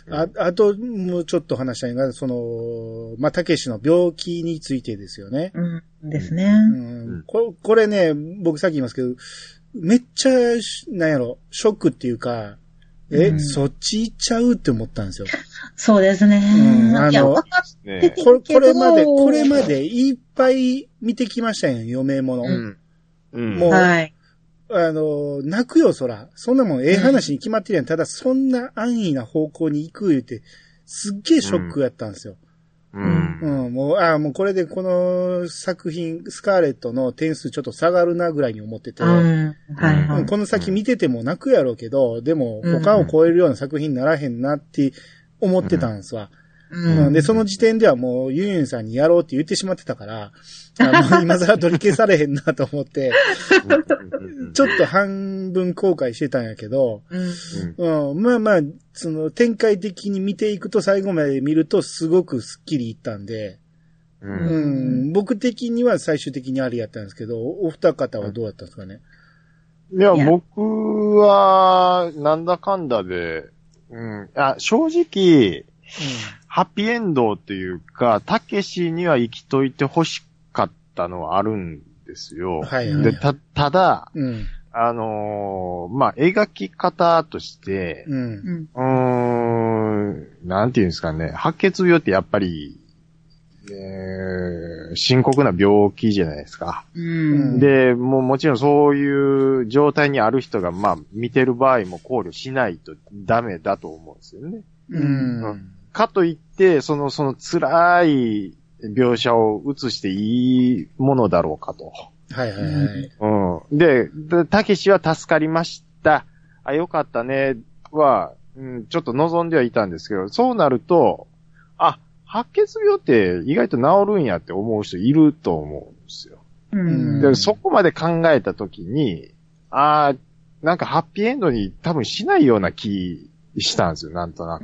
あと、もうちょっと話したいのが、まあ、たけしの病気についてですよね。 ですね。 これね、僕さっき言いますけど、めっちゃ、なんやろ、ショックっていうか、そっち行っちゃうって思ったんですよ。 そうですね。いや、分かっててこれまでいっぱい見てきましたよ、嫁もの。もう、はい。泣くよ、そら。そんなもん、話に決まってるやん。ただ、そんな安易な方向に行く言うて、すっげえショックやったんですよ。もうこれでこの作品、スカーレットの点数ちょっと下がるなぐらいに思ってて、この先見てても泣くやろうけど、でも他を超えるような作品にならへんなって思ってたんですわ。で、その時点ではもうユンユンさんにやろうって言ってしまってたから、もう今更取り消されへんなと思って、ちょっと半分後悔してたんやけど、まあまあ、その展開的に見ていくと最後まで見るとすごくスッキリいったんで、僕的には最終的にありやったんですけど、お二方はどうだったんですかね。 いや、僕は、なんだかんだで、正直、ハッピーエンドっていうか、たけしには生きといて欲しかったのはあるんですよ。で、ただ、まあ、描き方として、なんていうんですかね、白血病ってやっぱり、深刻な病気じゃないですか。で、もちろんそういう状態にある人が、まあ、見てる場合も考慮しないとダメだと思うんですよね。かといって、その辛い描写を映していいものだろうかと。で、たけしは助かりました。よかったね、は、ちょっと望んではいたんですけど、そうなると、白血病って意外と治るんやって思う人いると思うんですよ。でそこまで考えたときに、なんかハッピーエンドに多分しないような気したんですよ、なんとなく。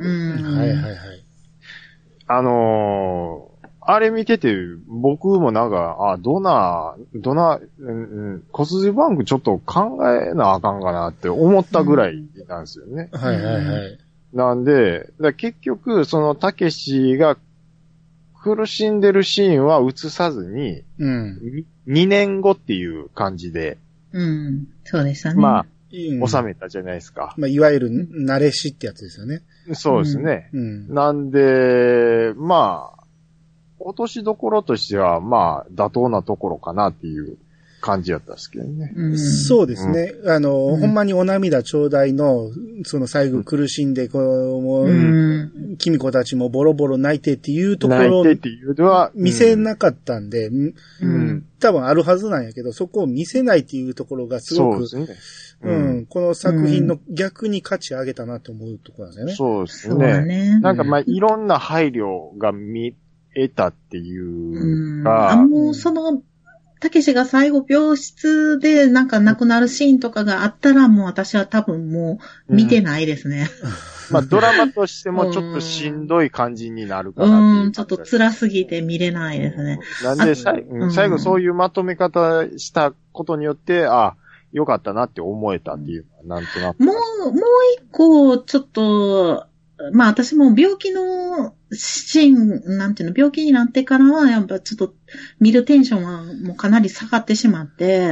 あれ見てて、僕もなんか、骨髄バンクちょっと考えなあかんかなって思ったぐらいなんですよね。なんで、結局、そのたけしが苦しんでるシーンは映さずに、2年後っていう感じで、 そうでしたね。 まあ、収めたじゃないですか。 まあ、いわゆる慣れしってやつですよね。 そうですね。なんで、まあ、落としどころとしては、まあ、妥当なところかなっていう感じだったんですけどね。 そうですね。ほんまにお涙ちょうだいの、その最後苦しんで、君子たちもボロボロ泣いてっていうところを見せなかったんで、多分あるはずなんやけど、そこを見せないっていうところがすごく、この作品の逆に価値上げたなと思うところなんですよね。 そうですね。なんかまあ、いろんな配慮が見得たっていうか。 もうたけしが最後病室でなんか亡くなるシーンとかがあったらもう私は多分もう見てないですね。 まあドラマとしてもちょっとしんどい感じになるかなっていう。 ちょっと辛すぎて見れないですね。 なんで最後そういうまとめ方したことによって、よかったなって思えたっていう、なんとなく。 もう一個ちょっと、まあ私も病気のシーン、なんていうの、病気になってからはやっぱちょっと見るテンションはもうかなり下がってしまって、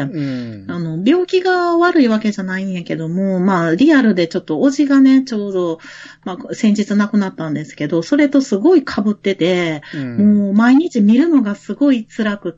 病気が悪いわけじゃないんやけども、まあリアルでちょっとおじがね、ちょうど、まあ先日亡くなったんですけど、それとすごい被ってて、もう毎日見るのがすごい辛くって、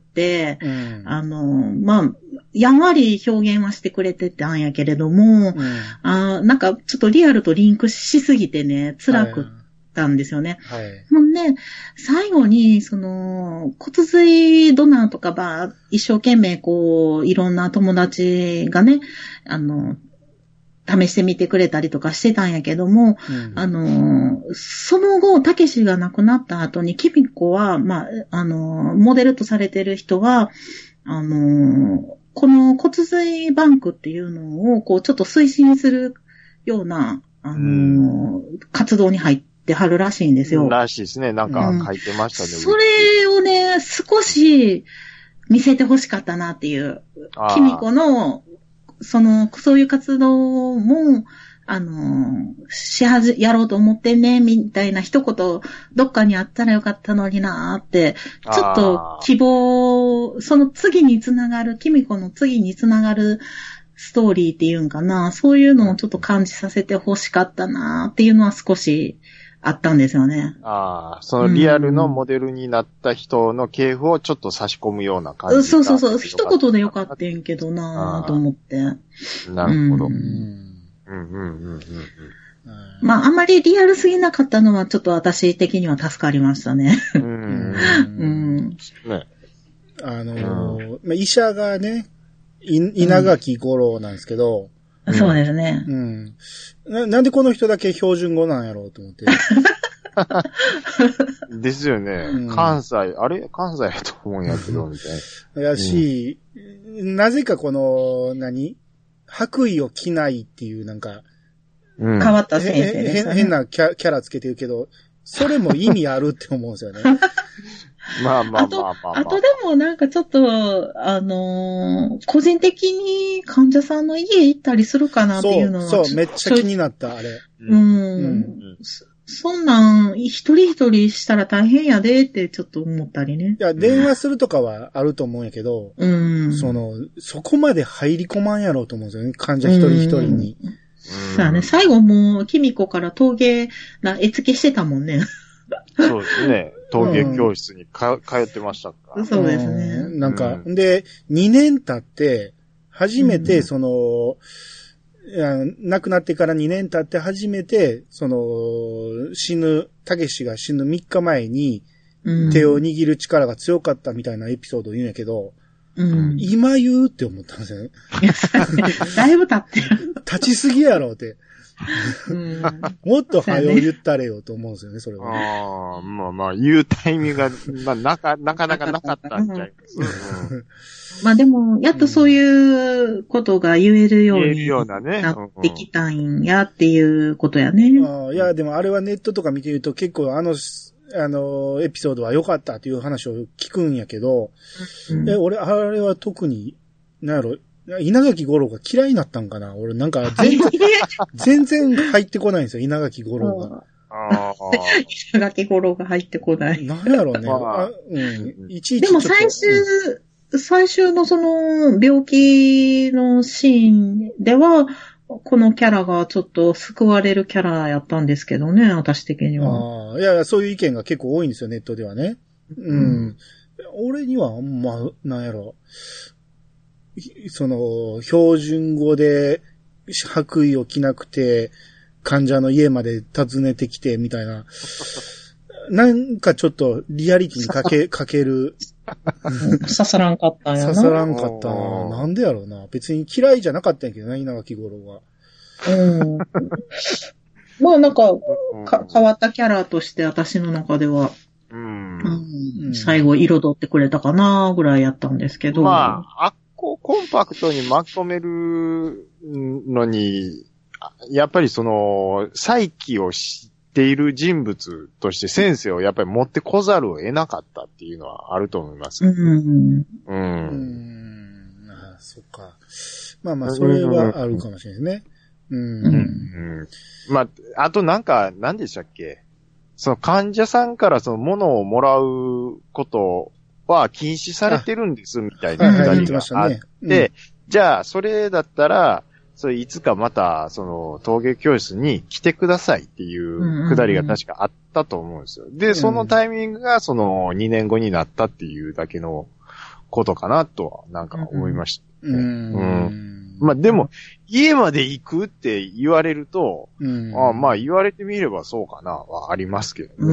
まあ、やんわり表現はしてくれてたんやけれども、なんかちょっとリアルとリンクしすぎてね、辛くったんですよね。ほんで、最後に、骨髄ドナーとか一生懸命いろんな友達がね、試してみてくれたりとかしてたんやけども、その後、たけしが亡くなった後に、キミコは、まあ、モデルとされてる人は、この骨髄バンクっていうのを、ちょっと推進するような、活動に入ってはるらしいんですよ。 らしいですね。なんか書いてましたね。 それをね、少し見せてほしかったなっていう。キミコの、そういう活動も、 やろうと思ってんね、みたいな一言、どっかにあったらよかったのになーって、ちょっと希望、その次につながる、キミコの次につながるストーリーっていうんかな、そういうのをちょっと感じさせて欲しかったなーっていうのは少しあったんですよね。 そのリアルのモデルになった人の系譜をちょっと差し込むような感じ。 そう。一言でよかったんけどなーと思って。 なるほど。 まあ、あんまりリアルすぎなかったのはちょっと私的には助かりましたね。 医者がね、稲垣吾郎なんですけど。 そうですね。 なんでこの人だけ標準語なんやろうと思って。 ですよね。関西やと思うんやけど、みたいな。 やし、なぜかこの、白衣を着ないっていうなんか、 変わった先生でしたね。 変なキャラつけてるけど、それも意味あるって思うんですよね。 まあ。 あとでもなんかちょっと、個人的に患者さんの家行ったりするかなっていうのは。 そう、めっちゃ気になった、あれ。 そんなん、一人一人したら大変やでってちょっと思ったりね。 いや、電話するとかはあると思うんやけど、そこまで入り込まんやろうと思うんですよね、患者一人一人に。 そうだね、最後もう、キミコから陶芸な絵付けしてたもんね。 そうですね。陶芸教室に通ってましたから。 そうですね。 なんか、で、2年経って、初めて、亡くなってから2年経って初めて、たけしが死ぬ3日前に、手を握る力が強かったみたいなエピソードを言うんやけど、今言うって思ったんですよね。 だいぶ経ってる。 立ちすぎやろって。もっと早う言ったれよと思うんですよね、それは。 まあ、言うタイミングが、なかなかなかったんちゃいます。 まあでも、やっとそういうことが言えるようになってきたんやっていうことやね。 いや、でもあれはネットとか見てると結構エピソードは良かったっていう話を聞くんやけど、俺、あれは特に、稲垣吾郎が嫌いになったんかな？俺なんか全然入ってこないんですよ、稲垣吾郎が。 稲垣吾郎が入ってこない。 なんやろうね。 でも最終のその病気のシーンでは、このキャラがちょっと救われるキャラやったんですけどね、私的には。 いや、そういう意見が結構多いんですよ、ネットではね。俺にはあんま、なんやろ。標準語で白衣を着なくて、患者の家まで訪ねてきて、みたいな。なんかちょっとリアリティにかける。 刺さらんかったんやな。 刺さらんかったな。なんでやろうな。別に嫌いじゃなかったんやけどな、稲垣吾郎は。 まあなんか、変わったキャラとして私の中では、最後彩ってくれたかなぐらいやったんですけど。 まあ、コンパクトにまとめるのに、やっぱり再起をしている人物として先生をやっぱり持ってこざるを得なかったっていうのはあると思います。 そっか。まあ、それはあるかもしれないね。 まあ、あと何でしたっけ？患者さんから物をもらうことは禁止されてるんです、みたいなくだりがあって、じゃあ、それだったら、いつかまた、陶芸教室に来てくださいっていうくだりが確かあったと思うんですよ。で、そのタイミングが、2年後になったっていうだけのことかなとは、なんか思いました、ね。まあ、でも、家まで行くって言われると、まあ、言われてみればそうかな、はありますけど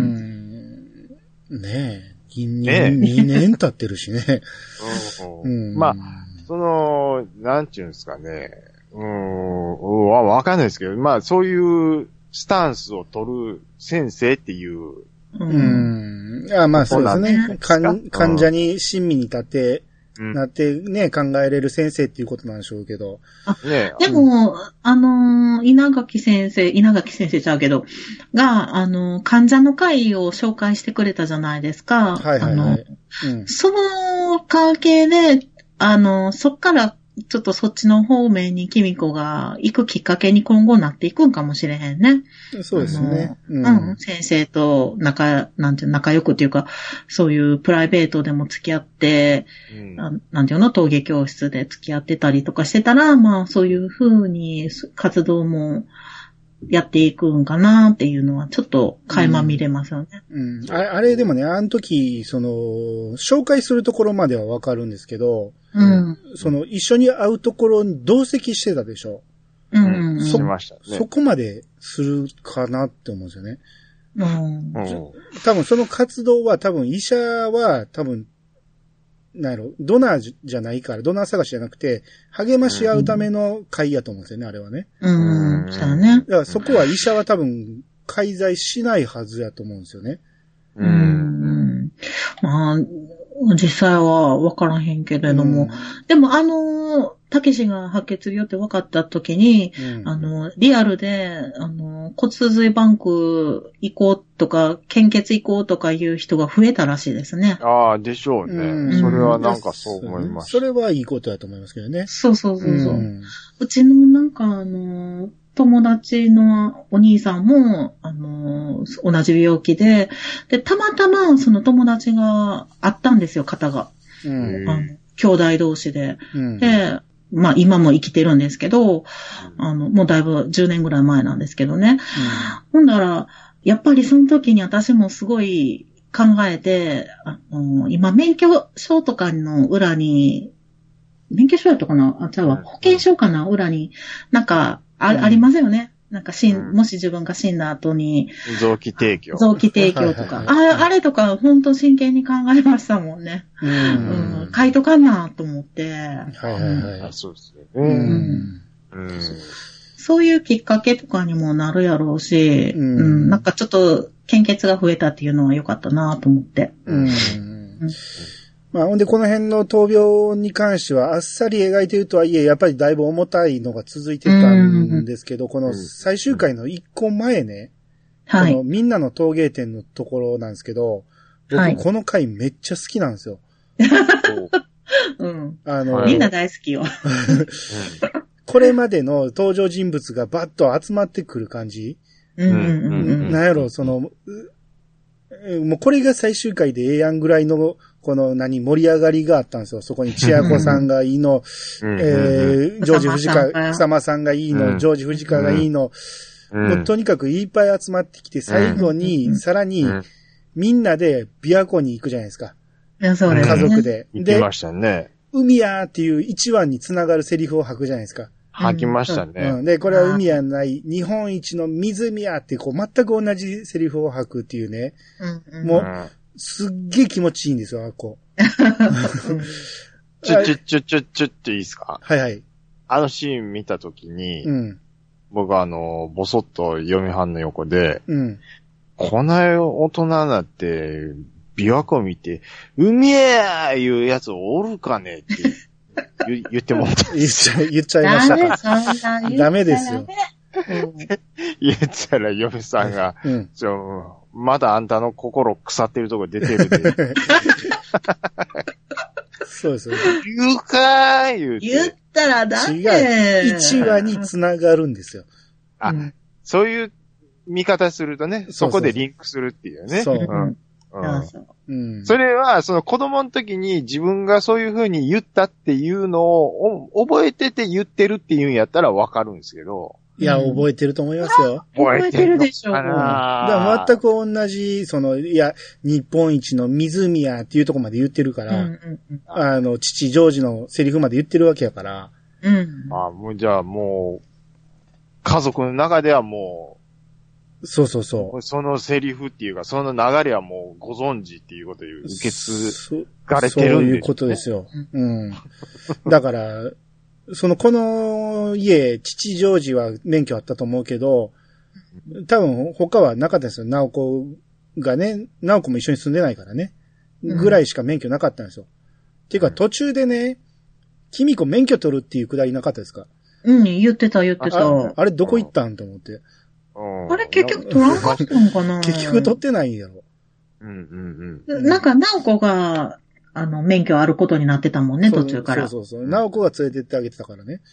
ね。ねえ。2年経ってるしね。 まあ、なんていうんですかね。わかんないですけど、まあ、そういうスタンスを取る先生っていう。 まあそうですね。患者に親身に立って、なってね、考えれる先生っていうことなんでしょうけど。 でも、稲垣先生ちゃうけど、が、患者の会を紹介してくれたじゃないですか。その関係で、そっからちょっとそっちの方面にキミコが行くきっかけに今後なっていくんかもしれへんね。 そうですね。 先生と仲良くっていうか、そういうプライベートでも付き合って、なんていうの、陶芸教室で付き合ってたりとかしてたら、まあそういう風に活動もやっていくんかなっていうのはちょっと垣間見れますよね。 あれでもね、あの時、紹介するところまではわかるんですけど、一緒に会うところに同席してたでしょ。 しましたね。 そこまでするかなって思うんですよね。多分その活動は医者はなんやろ、ドナーじゃないから、ドナー探しじゃなくて、励まし合うための会やと思うんですよね、あれはね。 そうだね。 だからそこは医者は多分、介在しないはずやと思うんですよね。 まあ、実際は分からへんけれども、でもたけしが白血病って分かった時に、リアルで、骨髄バンク行こうとか、献血行こうとかいう人が増えたらしいですね。 ああ、でしょうね。それはなんかそう思います。 それはいいことだと思いますけどね。 そう。うちのなんか友達のお兄さんも、同じ病気で、たまたまその友達があったんですよ、方が。兄弟同士で。で、まあ今も生きてるんですけど、もうだいぶ10年ぐらい前なんですけどね。ほんだら、やっぱりその時に私もすごい考えて、今免許証とかの裏に、免許証やったかな保険証かな裏に、なんか、ありますよね。なんかもし自分が死んだ後に。 臓器提供とか。あれとか、本当真剣に考えましたもんね。書いとかなと思って。 そうですね。 そういうきっかけとかにもなるやろうし、なんかちょっと献血が増えたっていうのは良かったなと思って。 まあ、ほんでこの辺の闘病に関してはあっさり描いてるとはいえ、やっぱりだいぶ重たいのが続いてたんですけど、この最終回の一個前ね、みんなの陶芸展のところなんですけど、僕この回めっちゃ好きなんですよ。 みんな大好きよ。 これまでの登場人物がバッと集まってくる感じ。なんやろ、もうこれが最終回でええやんぐらいの、盛り上がりがあったんですよ。そこに千夜子さんがいいの、ジョージ藤川、草間さんがいいの、ジョージ藤川がいいの、もうとにかくいっぱい集まってきて、最後に、さらに、みんなで琵琶湖に行くじゃないですか。家族で。 行きましたね。 海やーっていう一番につながるセリフを吐くじゃないですか。 吐きましたね。 で、これは海やない、日本一の湖やって、全く同じセリフを吐くっていうね。もう、すっげえ気持ちいいんですよ、あっこ。 ちょっていいですか？ はいはい。 あのシーン見たときに、僕はぼそっと嫁はんの横で、こない大人になって、琵琶湖見て、海へーいうやつおるかねって言ってもらったんですよ。 言っちゃいましたか。ダメですよ。 言ったら嫁さんが、まだあんたの心腐ってるとこ出てるで。 そうですよ。 言うかー言うて。 言ったらダメ。 違う。1話に繋がるんですよ。 そういう見方するとね、そこでリンクするっていうね。それは、子供の時に自分がそういう風に言ったっていうのを覚えてて言ってるっていうんやったらわかるんですけど。 いや、覚えてると思いますよ。 覚えてるでしょう。 全く同じ、日本一の湖やっていうところまで言ってるから、父ジョージのセリフまで言ってるわけやから。 もうじゃあもう、家族の中ではもう、 そう。 そのセリフっていうか、その流れはもうご存知っていうことで受け継がれてるんです、ね。そういうことですよ。だから、この家、父ジョージは免許あったと思うけど、多分他はなかったですよ。直子がね、直子も一緒に住んでないからね。ぐらいしか免許なかったんですよ。っていうか途中でね、君子免許取るっていうくだりなかったですか？ 言ってた。 あれどこ行ったんと思って。 あれ結局取らんかったのかな？ 結局取ってないんやろ。 なんか直子が、 免許あることになってたもんね、途中から。 そう。直子が連れてってあげてたからね。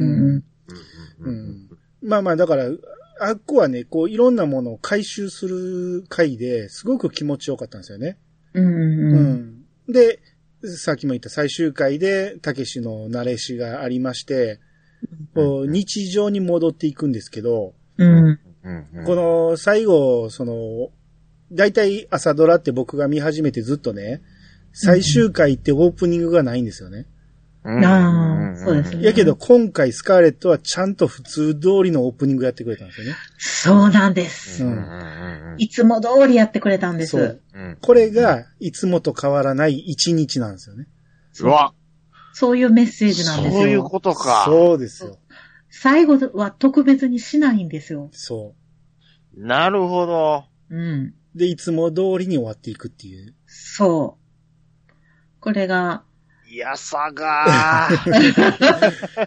まあ、だから、あっこはね、こう、いろんなものを回収する回ですごく気持ちよかったんですよね。で、さっきも言った最終回で、たけしの慣れしがありまして、こう日常に戻っていくんですけど、この最後、だいたい朝ドラって僕が見始めてずっとね、最終回ってオープニングがないんですよね。 そうですね。 やけど今回スカーレットはちゃんと普通通りのオープニングやってくれたんですよね。 そうなんです。いつも通りやってくれたんです。 これがいつもと変わらない一日なんですよね。 そういうメッセージなんですよ。 そういうことか。 そうですよ。 最後は特別にしないんですよ。 そう。 なるほど。 で、いつも通りに終わっていくっていう。 そう。これが、 いやさがー。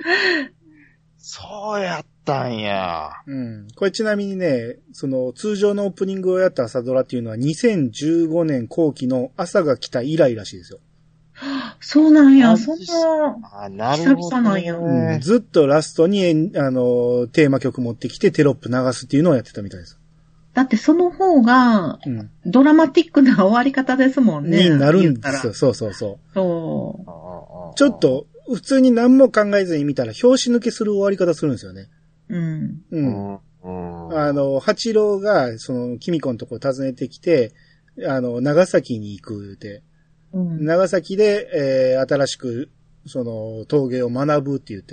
そうやったんや。 これちなみにね、通常のオープニングをやった朝ドラっていうのは2015年後期の朝が来た以来らしいですよ。 そうなんや、そんな、なるほど、 久々なんや。 ずっとラストに、テーマ曲持ってきてテロップ流すっていうのをやってたみたいです。 だってその方が、ドラマティックな終わり方ですもんね。 になるんですよ。そう。ちょっと、普通に何も考えずに見たら、拍子抜けする終わり方するんですよね。八郎が、キミコのとこ訪ねてきて、長崎に行く言うて、長崎で、新しく、陶芸を学ぶって言って、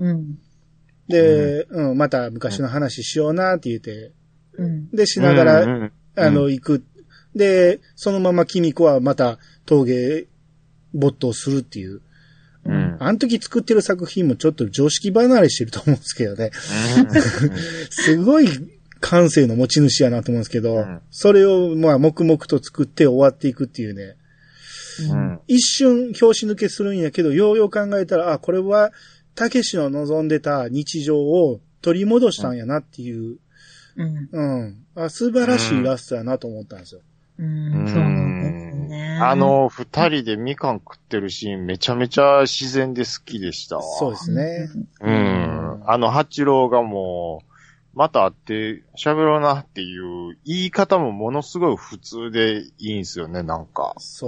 で、また昔の話しようなって言って、で、しながら、行く。で、そのままキミコはまた陶芸没頭するっていう。あの時作ってる作品もちょっと常識離れしてると思うんですけどね。すごい感性の持ち主やなと思うんですけど、それをまあ黙々と作って終わっていくっていうね。一瞬拍子抜けするんやけど、ようよう考えたら、これはたけしの望んでた日常を取り戻したんやなっていう。素晴らしいラストやなと思ったんですよ。 そうなんですね。 二人でみかん食ってるシーンめちゃめちゃ自然で好きでしたわ。 そうですね。 八郎がもう、また会って喋ろうなっていう言い方もものすごい普通でいいんですよね、なんか。 そう。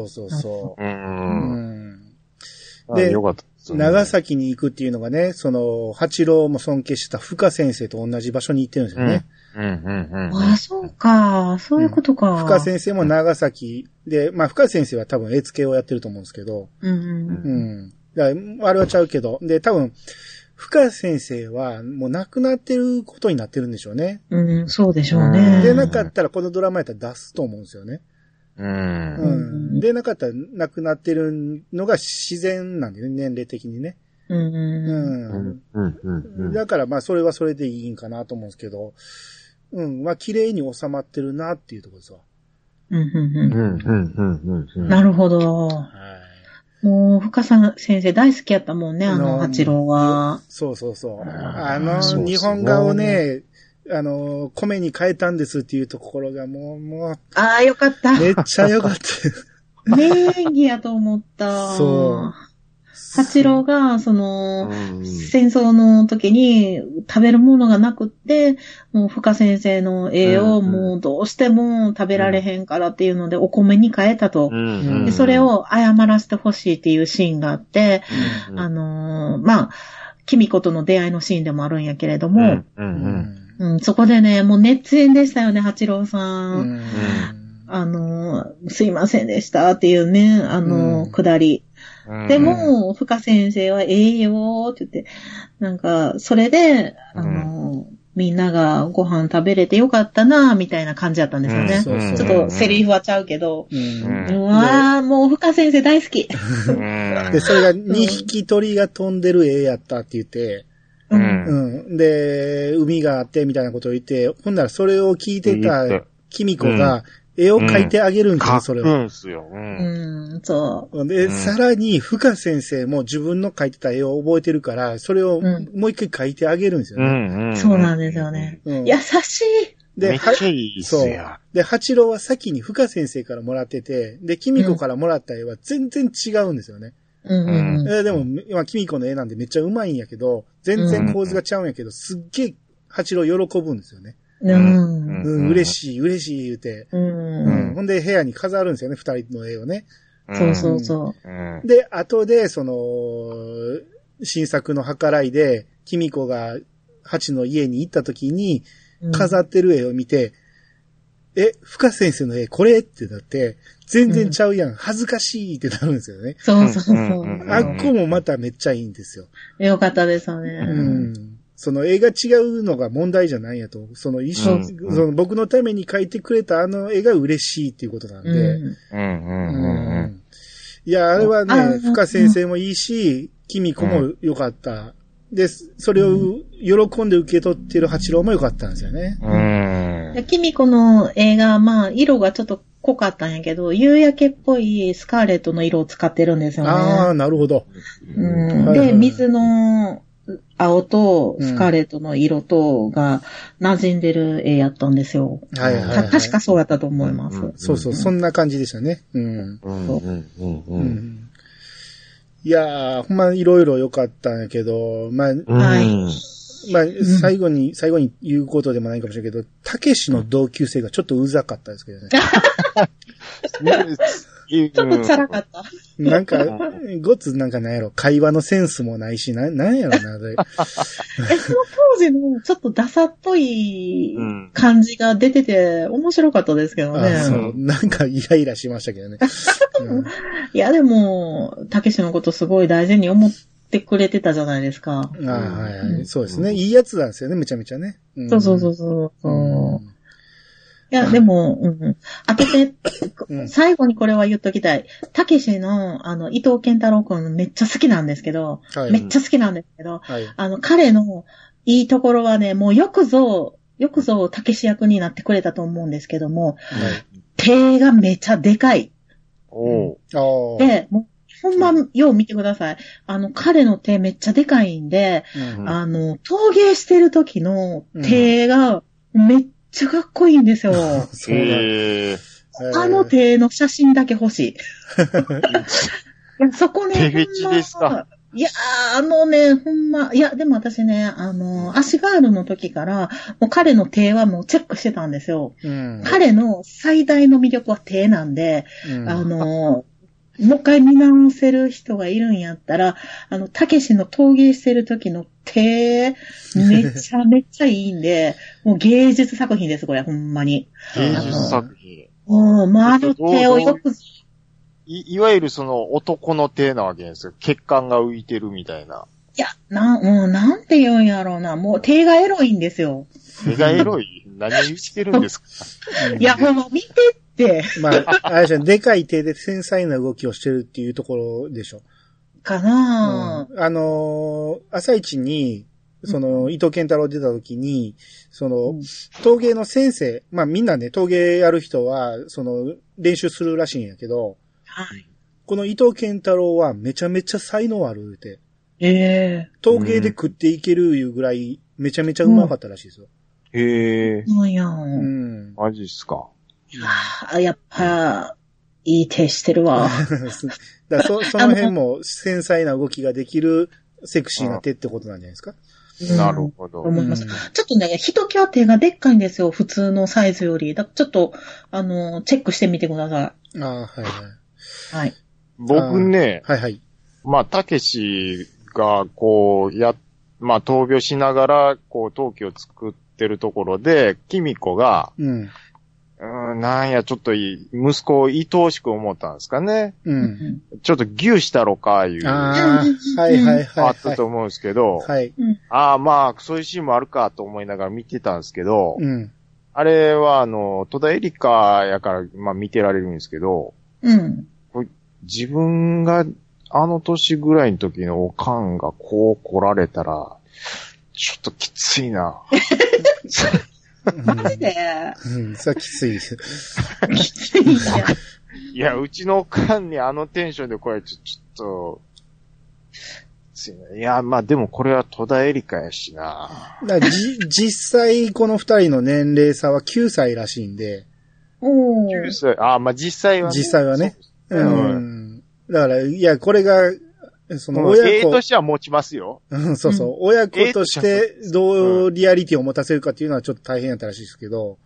で、よかったですね。 長崎に行くっていうのがね、八郎も尊敬した深先生と同じ場所に行ってるんですよね。 そうか。そういうことか。 深先生も長崎で、まあ深先生は多分絵付けをやってると思うんですけど。だからあれはちゃうけど。で、多分、深先生はもう亡くなってることになってるんでしょうね。 そうでしょうね。 でなかったらこのドラマやったら出すと思うんですよね。でなかったら亡くなってるのが自然なんだよね、年齢的にね。だからまあそれはそれでいいんかなと思うんですけど、まあ綺麗に収まってるなっていうところですわ。 なるほど。もう、深さ先生大好きやったもんね、八郎は。 そう。日本画をね、米に変えたんですっていうところがもう。 よかった。 めっちゃよかった。 名演技やと思った。そう。八郎が、戦争の時に食べるものがなくって、もう深先生の絵をもうどうしても食べられへんからっていうのでお米に変えたと。でそれを謝らせてほしいっていうシーンがあって、まあ、キミコとの出会いのシーンでもあるんやけれども、そこでね、もう熱演でしたよね、八郎さん。すいませんでしたっていうね、くだり。でも、深先生はよーって言って、なんか、それで、みんながご飯食べれてよかったな、みたいな感じだったんですよね。ちょっとセリフはちゃうけど。もう深先生大好き。 で、それが2匹鳥が飛んでる絵やったって言って、で、海があってみたいなことを言って、ほんならそれを聞いてたキミコが、絵を描いてあげるんですよ、それを。 描くんすよ。 そう。 で、さらに、深先生も自分の描いてた絵を覚えてるから、それをもう一回描いてあげるんですよね。 そうなんですよね。優しい。 で、 めっちゃいいっすよ。 で、八郎は先に深先生からもらってて、で、キミコからもらった絵は全然違うんですよね。でも、今、キミコの絵なんでめっちゃうまいんやけど、全然構図がちゃうんやけど、すっげえ八郎喜ぶんですよね。嬉しい言うて。ほんで部屋に飾るんですよね、二人の絵をね。 そう。 で、後で、新作の計らいで、キミコが八の家に行った時に、飾ってる絵を見て、深先生の絵これってなって、全然ちゃうやん、恥ずかしいってなるんですよね。 そう。 あっこもまためっちゃいいんですよ。 よかったですよね。 その絵が違うのが問題じゃないやと。その僕のために描いてくれたあの絵が嬉しいっていうことなんで。いや、あれはね、深先生もいいし、キミコも良かった。で、それを喜んで受け取ってる八郎も良かったんですよね。 キミコの映画、色がちょっと濃かったんやけど、夕焼けっぽいスカーレットの色を使ってるんですよね。 ああ、なるほど。 で、水の青とスカーレットの色とが馴染んでる絵やったんですよ。確かそうやったと思います。 そう、そんな感じでしたね。いやー、ほんまいろいろ良かったんやけど、最後に言うことでもないかもしれないけど、たけしの同級生がちょっとうざかったですけどね。 ちょっとチャラかった。 なんか、なんやろ、会話のセンスもないし、なんやろな、その当時のちょっとダサっぽい感じが出てて面白かったですけどね。 そう、なんかイライラしましたけどね。 いや、でも、たけしのことすごい大事に思ってくれてたじゃないですか。 そうですね。いいやつなんですよね、めちゃめちゃね。 そう。いや、でも、当てて、最後にこれは言っときたい。たけしの、伊藤健太郎くんめっちゃ好きなんですけど、彼のいいところはね、もうよくぞ、たけし役になってくれたと思うんですけども、手がめちゃでかい。で、もう、ほんま、よう見てください。彼の手めっちゃでかいんで、陶芸してる時の手がめっちゃかっこいいんですよ。あの手の写真だけ欲しい。いやそこね、 手フェチですか。 いやほんま、いや、でも私ね、足ガールの時から、もう彼の手はもうチェックしてたんですよ。彼の最大の魅力は手なんで、もう一回見直せる人がいるんやったら、たけしの陶芸してる時の手、めちゃめちゃいいんで、もう芸術作品です、これ、ほんまに。 芸術作品。 あの手をよく、 いわゆるその男の手なわけですよ。血管が浮いてるみたいな。 いや、なんて言うんやろうな。もう手がエロいんですよ。 手がエロい何を言ってるんですかいや、ほんま見てって。 あれじゃん、でかい手で繊細な動きをしてるっていうところでしょ。 かなぁ。朝一に、伊藤健太郎出た時に、陶芸の先生、みんなね、陶芸やる人は、練習するらしいんやけど、この伊藤健太郎はめちゃめちゃ才能あるって。陶芸で食っていけるいうぐらい、めちゃめちゃうまかったらしいですよ。 マジっすか。 やっぱ、いい手してるわ。 だその辺も繊細な動きができるセクシーな手ってことなんじゃないですか。 なるほど。 思います。ちょっとね、ひときわ手がでっかいんですよ、普通のサイズより。ちょっと、チェックしてみてください。はい。 僕ね、たけしが、闘病しながら、陶器を作ってるところで、キミコが、なんや、ちょっと息子を愛おしく思ったんですかね。ちょっとギューしたろか、いう。あったと思うんですけど、そういうシーンもあるかと思いながら見てたんですけど、あれは、戸田恵梨香やから、見てられるんですけど、自分があの年ぐらいの時のおかんがこう来られたら、ちょっときついな。 マジでさっきついです。 いや、うちのおかんにあのテンションで来られて、ちょっと、 いや、まあでもこれは戸田恵梨香やしな。 実際この二人の年齢差は9歳らしいんで。 9歳、まあ実際はね。 実際はね。だから、いや、これが、その親子。 としては持ちますよ。 そうそう。親子としてどうリアリティを持たせるかっていうのはちょっと大変やったらしいですけど。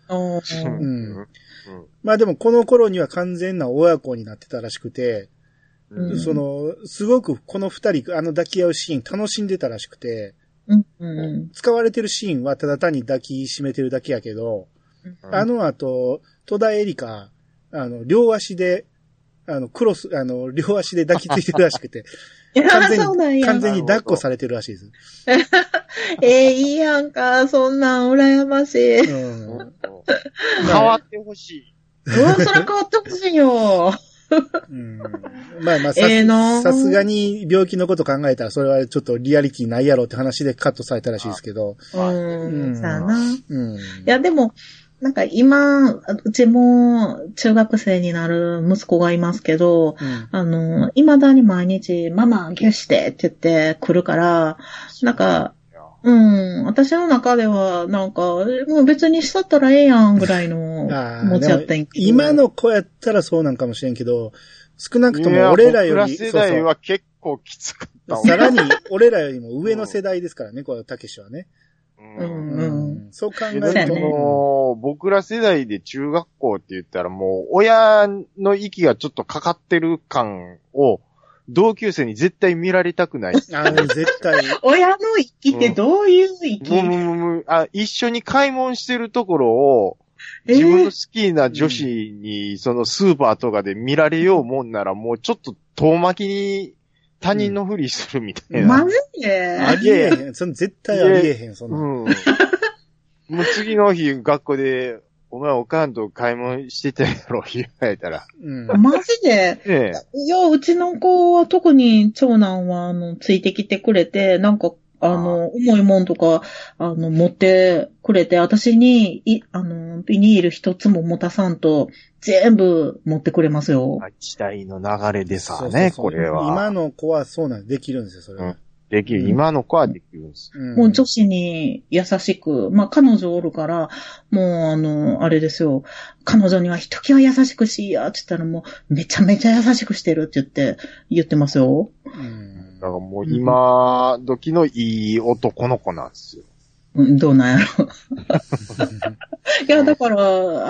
まあでもこの頃には完全な親子になってたらしくて、すごくこの二人、抱き合うシーン楽しんでたらしくて、使われてるシーンはただ単に抱きしめてるだけやけど、後、戸田恵梨香、両足で、両足で抱きついてるらしくて、完全に抱っこされてるらしいです。 いいやんか、そんなん羨ましい。 変わってほしい。 そら変わってほしいよ。 まあ、さすがに病気のこと考えたらそれはちょっとリアリティないやろって話でカットされたらしいですけど。 さあな。いや、でも、なんか今、うちも中学生になる息子がいますけど、未だに毎日ママギュしてって言って来るから、なんか、私の中では、なんか、もう別にしとったらええやんぐらいの持ちやったんやけど。 今の子やったらそうなんかもしれんけど、少なくとも俺らより、 世代は結構きつかったさらに俺らよりも上の世代ですからね、このたけしはね。そう考えると。 僕ら世代で中学校って言ったらもう、親の息がちょっとかかってる感を、同級生に絶対見られたくない。絶対。 親の息ってどういう息？ 一緒に買い物してるところを、自分の好きな女子に、そのスーパーとかで見られようもんなら、もうちょっと遠巻きに他人のふりするみたいな。 マジで？ ありえへん。その絶対ありえへん、そんな。 もう次の日、学校で、お前おかんと買い物してたやろ、言われたら。 マジで？いや、うちの子は特に長男は、ついてきてくれて、なんか、重いもんとか、持ってくれて、私に、ビニール一つも持たさんと、全部持ってくれますよ。 時代の流れでさね、これは。 今の子はそうなんできるんですよ、それは。 できる。今の子はできるんです。 もう女子に優しく、まあ彼女おるから、もうあれですよ。彼女にはひときわ優しくしや、って言ったらもうめちゃめちゃ優しくしてるって言ってますよ。 だからもう今時のいい男の子なんですよ。 どうなんやろ。いや、だから、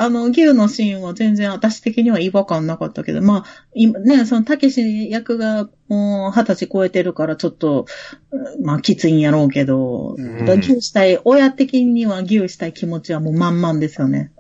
牛のシーンは全然私的には違和感なかったけど、まあ、今ね、そのたけし役がもう20歳超えてるからちょっと、まあ、きついんやろうけど、牛したい、親的には牛したい気持ちはもう満々ですよね。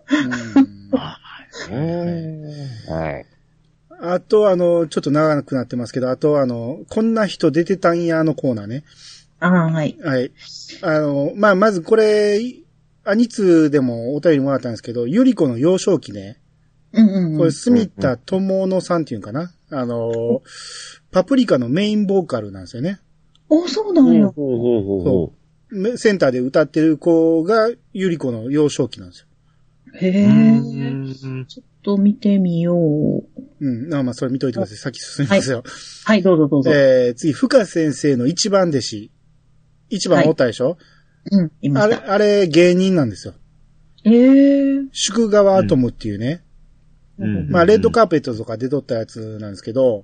はい。 あと、ちょっと長くなってますけど、あと、こんな人出てたんやのコーナーね。 はい。 はい。まあ、まずこれ、2通でもお便りもらったんですけど、ゆり子の幼少期ね。これ、住田智乃さんっていうんかな。パプリカのメインボーカルなんですよね。 そうなんや。 そう。センターで歌ってる子がゆり子の幼少期なんですよ。 へえ。ちょっと見てみよう。 まあ、それ見といてください。先進みますよ。 はい、どうぞ。 次、深先生の一番弟子。一番おったでしょ？ いました。 あれ、芸人なんですよ。宿川アトムっていうね。まあ、レッドカーペットとか出とったやつなんですけど、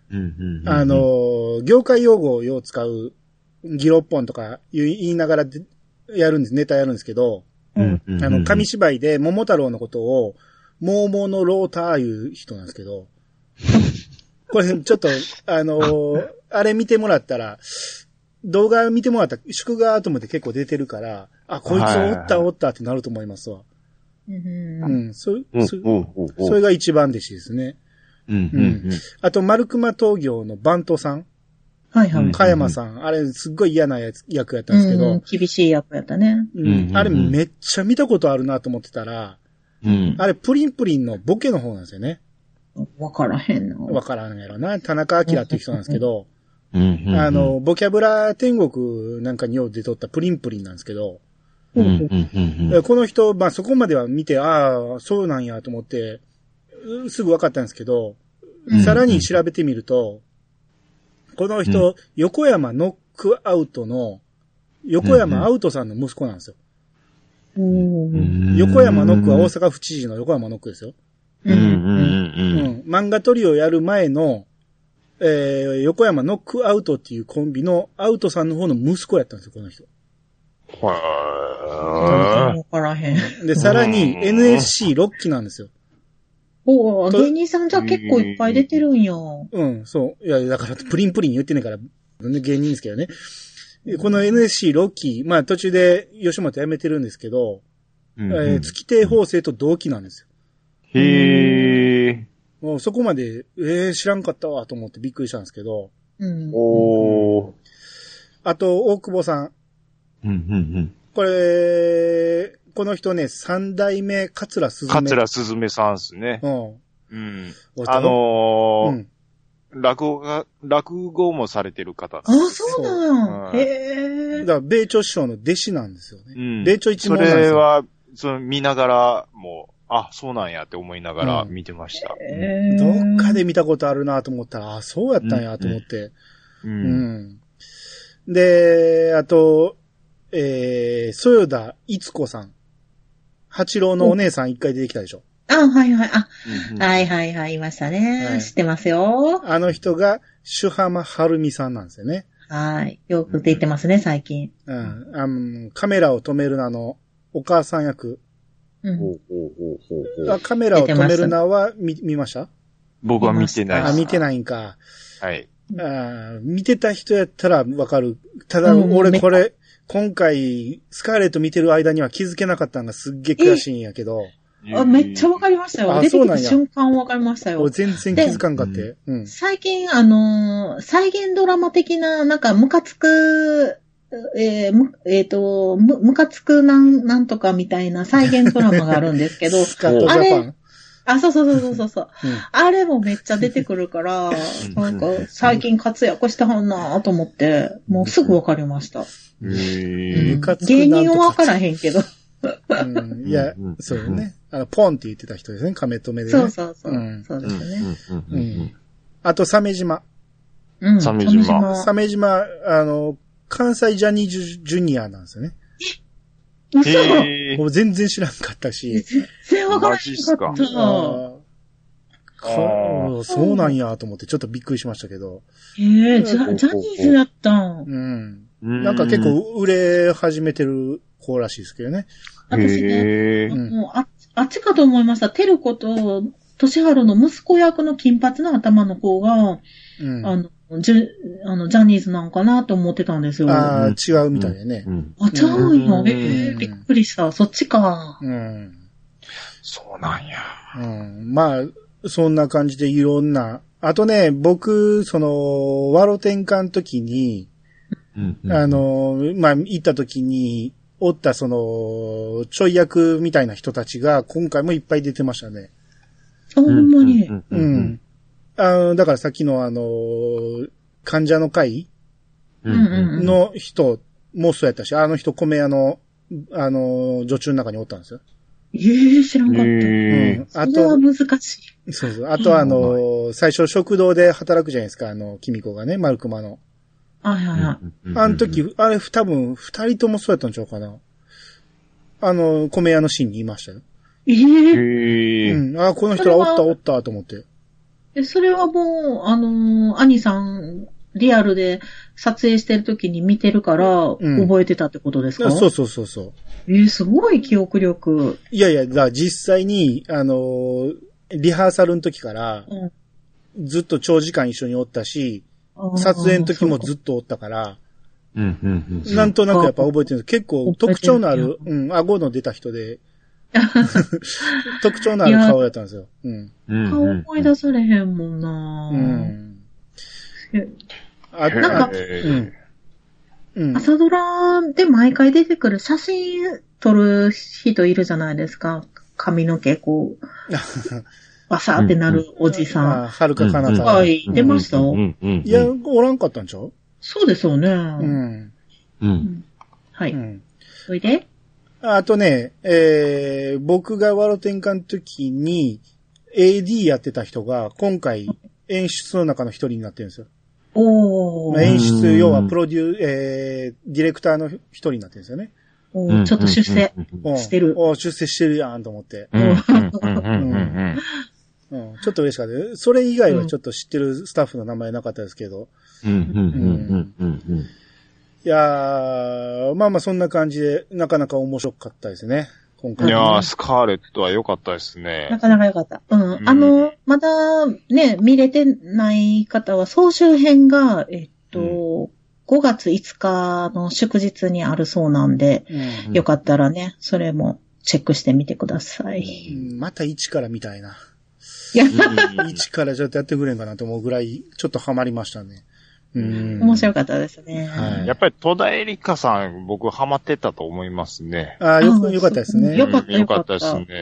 業界用語をよう使う、ギロッポンとか言いながらやるんです、ネタやるんですけど、紙芝居で桃太郎のことを、桃のローターいう人なんですけど、これちょっと、あれ見てもらったら、動画見てもらったら、宿川アトムで結構出てるから、こいつおったってなると思いますわ。それが一番弟子ですね。あと、丸熊東京のバントさん。加山さん。あれ、すっごい嫌な役やったんですけど。 厳しい役やったね。 あれ、めっちゃ見たことあるなと思ってたら、あれ、プリンプリンのボケの方なんですよね。 わからへんの。 わからんやろな。田中明っていう人なんですけど、ボキャブラ天国なんかによう出とったプリンプリンなんですけど、この人、まあ、そこまでは見て、そうなんやと思って、すぐ分かったんですけど、さらに調べてみると、この人、横山ノックアウトの横山アウトさんの息子なんですよ。横山ノックは大阪府知事の横山ノックですよ。漫画トリオやる前の、横山ノックアウトっていうコンビのアウトさんの方の息子やったんですよ、この人。 わからへん。 で、さらに NSC6 期なんですよ。 おー、芸人さんじゃ結構いっぱい出てるんや。 うん、そう。いや、だからプリンプリン言ってねえから、芸人ですけどね。この NSC6 期、まあ途中で吉本辞めてるんですけど、月亭法政と同期なんですよ。 へー。 もうそこまで、知らんかったわと思ってびっくりしたんですけど。 おー。 あと、大久保さん。これ、この人ね、三代目桂すずめ。 桂すずめさんですね。落語もされてる方です。 あ、そうなん。へだから、米朝師匠の弟子なんですよね。米朝一門なんですよ。 それは、見ながら、もう、あ、そうなんやって思いながら見てました。 どっかで見たことあるなと思ったら、あ、そうやったんやと思って。で、あと、添田逸子さん。八郎のお姉さん一回出てきたでしょ。 あ、はいはい。あ、はいはいはい、いましたね。知ってますよ。 あの人が、朱浜春美さんなんですよね。 はい。よく出てますね、最近。 カメラを止めるなの、お母さん役。カメラを止めるなは見ました？ 僕は見てないです。 見てないんか。 はい。 見てた人やったらわかる。ただ、俺これ、今回、スカーレット見てる間には気づけなかったのがすっげえ悔しいんやけど。 めっちゃわかりましたよ。出てきた瞬間わかりましたよ。 俺全然気づかんかって。 最近、再現ドラマ的な、なんか、ムカつく、ムカつくなんとかみたいな再現ドラマがあるんですけど、 スカットジャパン。 そう。あれもめっちゃ出てくるから、なんか、最近活躍してはんなと思って、もうすぐわかりました。芸人はわからへんけど。 いや、そうよね。ポンって言ってた人ですね、亀止めでね。 そう。そうですね。 あと、鮫島。鮫島、関西ジャニーズジュニアなんですよね。もう全然知らんかったし。 全然わからなかった。 そうなんやと思ってちょっとびっくりしましたけど。 ジャニーズだったん。 なんか結構売れ始めてる子らしいですけどね。 私ね、あっちかと思いました。テルコと、トシハルの息子役の金髪の頭の子が、ジャニーズなんかなと思ってたんですよ。 違うみたいでね。 違うんよ。びっくりした。そっちか。 そうなんや。 まあ、そんな感じでいろんな。あとね、僕、ワロテンカの時に、まあ、行った時に、おった、ちょい役みたいな人たちが、今回もいっぱい出てましたね。 ほんまに。 だからさっきの患者の会の人もそうやったし、あの人米屋の、女中の中におったんですよ。 知らんかった。あと、それは難しい。 そう。あと最初食堂で働くじゃないですか、キミコがね、マルクマの。あの時、あれ多分、二人ともそうやったんちゃうかな。米屋のシーンにいましたよ。この人らおったと思って。 それはもう、兄さん、リアルで撮影してる時に見てるから、覚えてたってことですか？ そう。 すごい記憶力。 いや、だから実際に、リハーサルの時から、ずっと長時間一緒におったし、撮影の時もずっとおったから、なんとなくやっぱ覚えてる。結構特徴のある、顎の出た人で、特徴のある顔やったんですよ。 顔思い出されへんもんななんか、朝ドラで毎回出てくる写真撮る人いるじゃないですか。髪の毛こう、バサーってなるおじさん。 はるかかなさん。 はい、出ました？ いや、おらんかったんちゃう？ そうですよね。はい。それで？ あとね、僕がワロテンカの時に AD やってた人が今回演出の中の一人になってるんですよ。 おー。 演出、要はプロデュディレクターの一人になってるんですよね。 ちょっと出世してる。 出世してるやんと思って。ちょっと嬉しかった。それ以外はちょっと知ってるスタッフの名前なかったですけど。いやー、まあまあそんな感じで、なかなか面白かったですね。今回。 いやー、スカーレットは良かったですね。 なかなか良かった。まだね、見れてない方は、総集編が、5月5日の祝日にあるそうなんで、よかったらね、それもチェックしてみてください。 また1から見たいな。 いや、 1からちょっとやってくれんかなと思うぐらい、ちょっとハマりましたね。 面白かったですね。 はい、やっぱり戸田恵梨香さん、僕ハマってたと思いますね。 ああ、よかったですね。 よかったですね。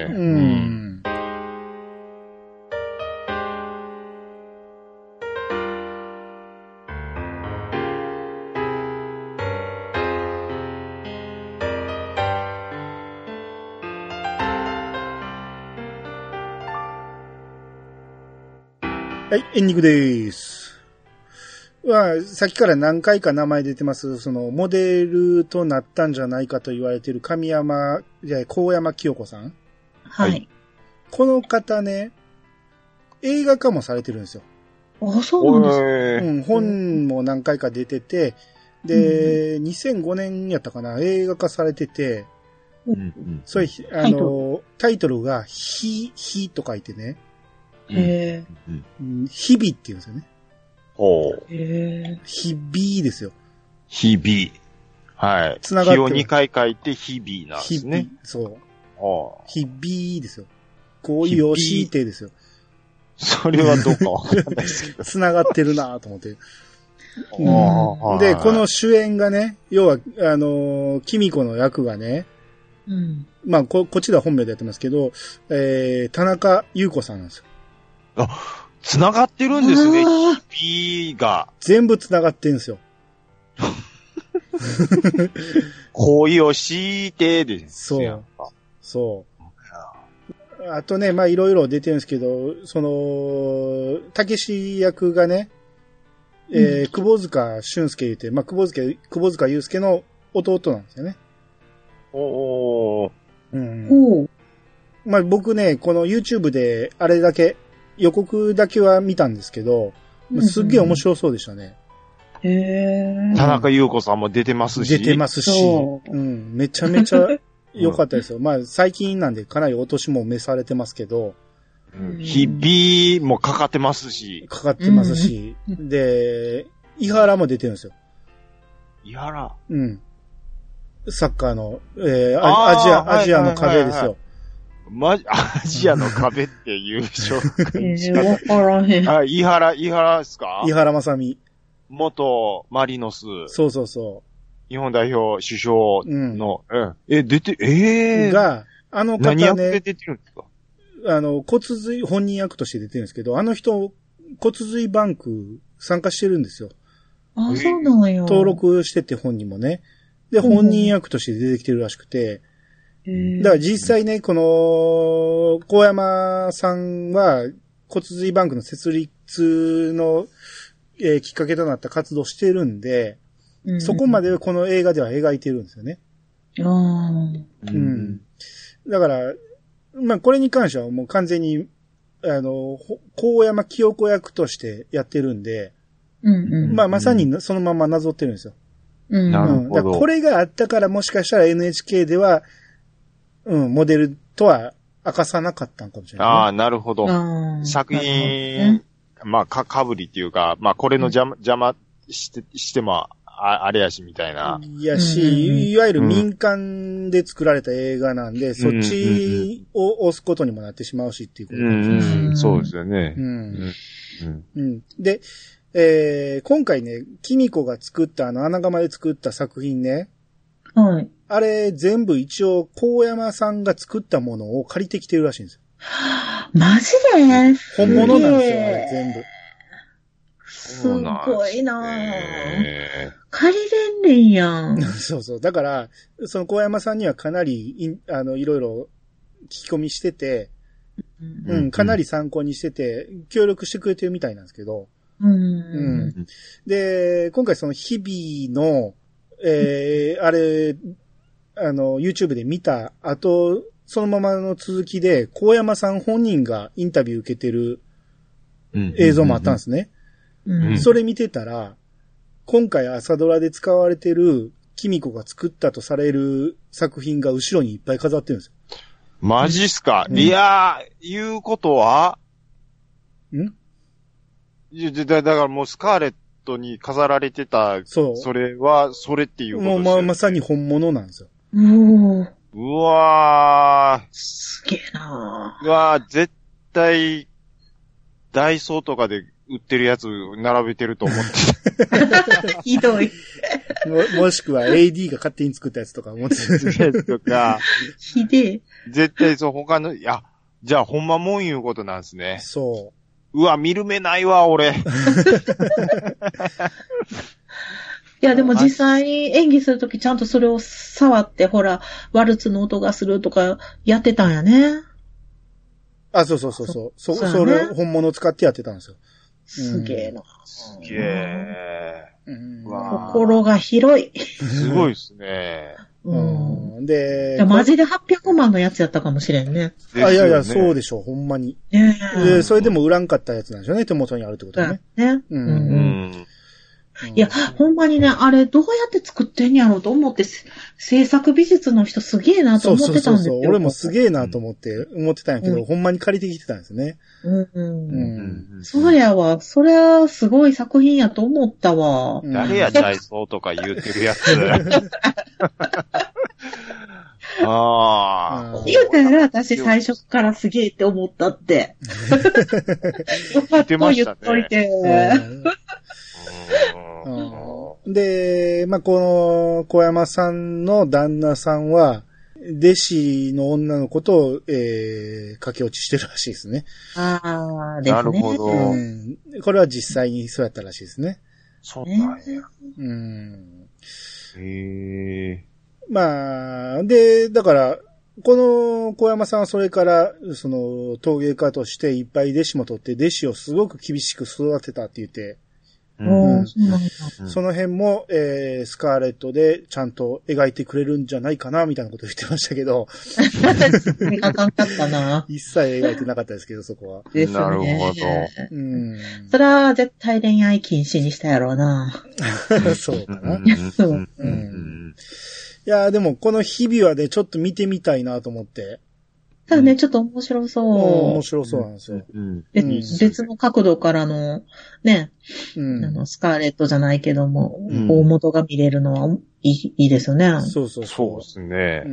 はい、エンディングでーす。さっきから何回か名前出てます、その、モデルとなったんじゃないかと言われている高山清子さん。 はい。 この方ね、映画化もされてるんですよ。 あ、そうなんですか。本も何回か出てて、で、2005年やったかな、映画化されてて、それ、タイトルが、ひと書いてね。 日 々って言うんですよね。日々ですよ。 日々。はい。日を2回書いて日々なんですね。 そう。日々ですよ。こういうおしいてですよ。 それはどうかわかんないですけど。 繋がってるなと思って。で、この主演がね、要は、キミコの役がね、まあ、こっちでは本名でやってますけど、田中優子さんなんですよ。 繋がってるんですね、日々が。 全部繋がってるんですよ。 恋をしてですよ。 そう。あとね、まあいろいろ出てるんですけど、その、たけし役がね、窪塚俊介言うて、まあ窪塚祐介の弟なんですよね。まあ僕ね、この YouTube であれだけ、予告だけは見たんですけど、すっげえ面白そうでしたね。 田中優子さんも出てますし。 出てますし、めちゃめちゃ良かったですよ。まあ最近なんでかなりお年も召されてますけど、 日々もかかってますし。 で、伊原も出てるんですよ。 伊原？ サッカーの、アジアの壁ですよ。 アジアの壁っていう紹介。 わからへん。 伊原ですか？ 伊原正美。 元マリノス。 そうそうそう。 日本代表首相の、が、 あの方ね。 何役で出てるんですか？ 骨髄、本人役として出てるんですけど、あの人、骨髄バンク参加してるんですよ。 あ、そうなのよ。 登録してて本人もね。で、本人役として出てきてるらしくて、だから実際ね、この、高山さんは骨髄バンクの設立の、きっかけとなった活動をしてるんで、そこまでこの映画では描いてるんですよね。だから、まあこれに関してはもう完全に、高山清子役としてやってるんで、まあまさにそのままなぞってるんですよ。 なるほど。 だからこれがあったからもしかしたら NHK では、モデルとは明かさなかったんかもしれない、ね。 ああ、なるほど。作品、まあ、かぶりっていうか、まあ、これの邪魔しても、あれやし、みたいな。 いやし、いわゆる民間で作られた映画なんで、そっちを押すことにもなってしまうしっていうことですね。 そうですよね。 で、今回ね、キミコが作った穴窯で作った作品ね。 はい。 あれ、全部一応、高山さんが作ったものを借りてきてるらしいんですよ。 マジで？ 本物なんですよ、あれ、全部。 すごいなぁ。借りれんねんやん。 そうそう。だから、その高山さんにはかなり、いろいろ聞き込みしてて、かなり参考にしてて、協力してくれてるみたいなんですけど、 で、今回その日々の、あれ、YouTube で見た後、そのままの続きで、高山さん本人がインタビュー受けてる映像もあったんですね。それ見てたら、今回朝ドラで使われてる、キミコが作ったとされる作品が後ろにいっぱい飾ってるんですよ。 マジっすか、いやー、いうことはだからもうスカーレットに飾られてた、それは、それっていうことですよ、ね。 まさに本物なんですよ。 うわー。 すげえなー。うわー、絶対、ダイソーとかで売ってるやつ並べてると思って。 ひどい。 もしくは AD が勝手に作ったやつとか思ってるやつとか。 ひでえ。 絶対そう他の、いや、じゃあほんまもんいうことなんですね。 そう。 うわ、見る目ないわ、俺。いや、でも実際に演技するときちゃんとそれを触って、ほら、ワルツの音がするとかやってたんやね。 あ、そう。それ本物使ってやってたんですよ。 すげえな。 すげえ。 心が広い。 すごいですね。 で、 じゃマジで800万のやつやったかもしれんね。 いや、そうでしょう、ほんまに。それでも売らんかったやつなんでしょうね、手元にあるってことはね。 いや、ほんまにね、あれどうやって作ってんやろうと思って、制作美術の人すげえなと思ってたんですよ。 俺もすげえなと思ってたんやけど、ほんまに借りてきてたんですね。 そうやわ。そりゃすごい作品やと思ったわ。 誰や、ダイソーとか言うてるやつ。 言うたら私最初からすげえって思ったって。 言ってましたね。 言っといて。 で、この小山さんの旦那さんは、弟子の女の子と、駆け落ちしてるらしいですね。 ですね。 なるほど。 これは実際にそうやったらしいですね。 そうなんや。 で、だから、この小山さんはそれから、陶芸家としていっぱい弟子も取って、弟子をすごく厳しく育てたって言って、その辺も、スカーレットでちゃんと描いてくれるんじゃないかな、みたいなこと言ってましたけど。 描かんかったな。 一切描いてなかったですけど、そこは。 ですね。 なるほど。 それは絶対恋愛禁止にしたやろうな。 そうかな。いや、でもこの日々はね、ちょっと見てみたいなと思って。 ただね、ちょっと面白そう。 面白そうなんですよ。 別の角度からの、ね、スカーレットじゃないけども、大元が見れるのはいいですよね。 そうですね。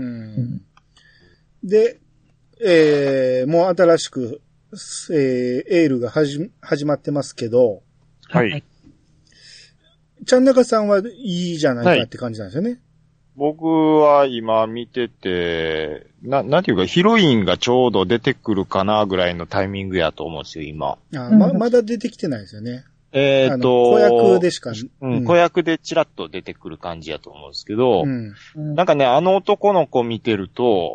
で、もう新しく、エールが始まってますけど、 はい。 ちゃんなかさんはいいじゃないかって感じなんですよね。 僕は今見てて、なんていうか、ヒロインがちょうど出てくるかなぐらいのタイミングやと思うんですよ、今。 まだ出てきてないですよね。 子役でしか。 子役でチラッと出てくる感じやと思うんですけど、なんかね、あの男の子見てると、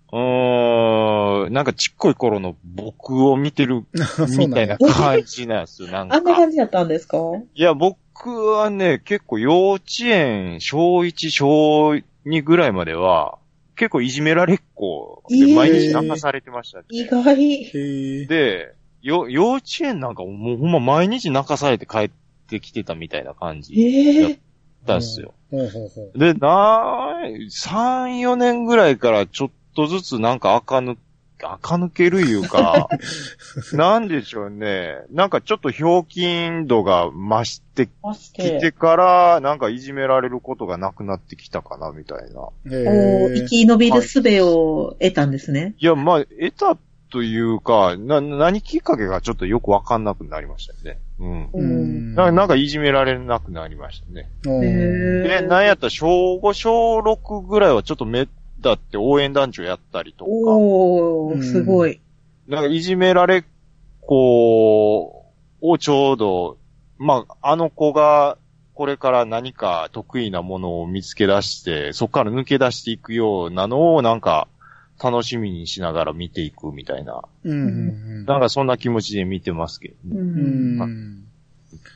なんかちっこい頃の僕を見てるみたいな感じなんですよ、なんか。 あんな感じやったんですか？ いや、僕はね、結構幼稚園、小1、小2ぐらいまでは、結構いじめられっ子で毎日泣かされてましたね。 意外。 で、幼稚園なんかもうほんま毎日泣かされて帰ってきてたみたいな感じだったんですよ。で、3、4年ぐらいからちょっとずつなんか垢抜けるいうか、なんでしょうね。なんかちょっとひょうきん度が増してきてから、なんかいじめられることがなくなってきたかな、みたいな。 生き延びる術を得たんですね。 いや、まあ、得たというか、何きっかけがちょっとよくわかんなくなりましたよね。なんかいじめられなくなりましたね。で、なんやったら小5、小6ぐらいはちょっとだって応援団長やったりとか。 すごい。 なんかいじめられっ子をちょうど、まあ、あの子がこれから何か得意なものを見つけ出して、そこから抜け出していくようなのをなんか楽しみにしながら見ていくみたいな。なんかそんな気持ちで見てますけどね。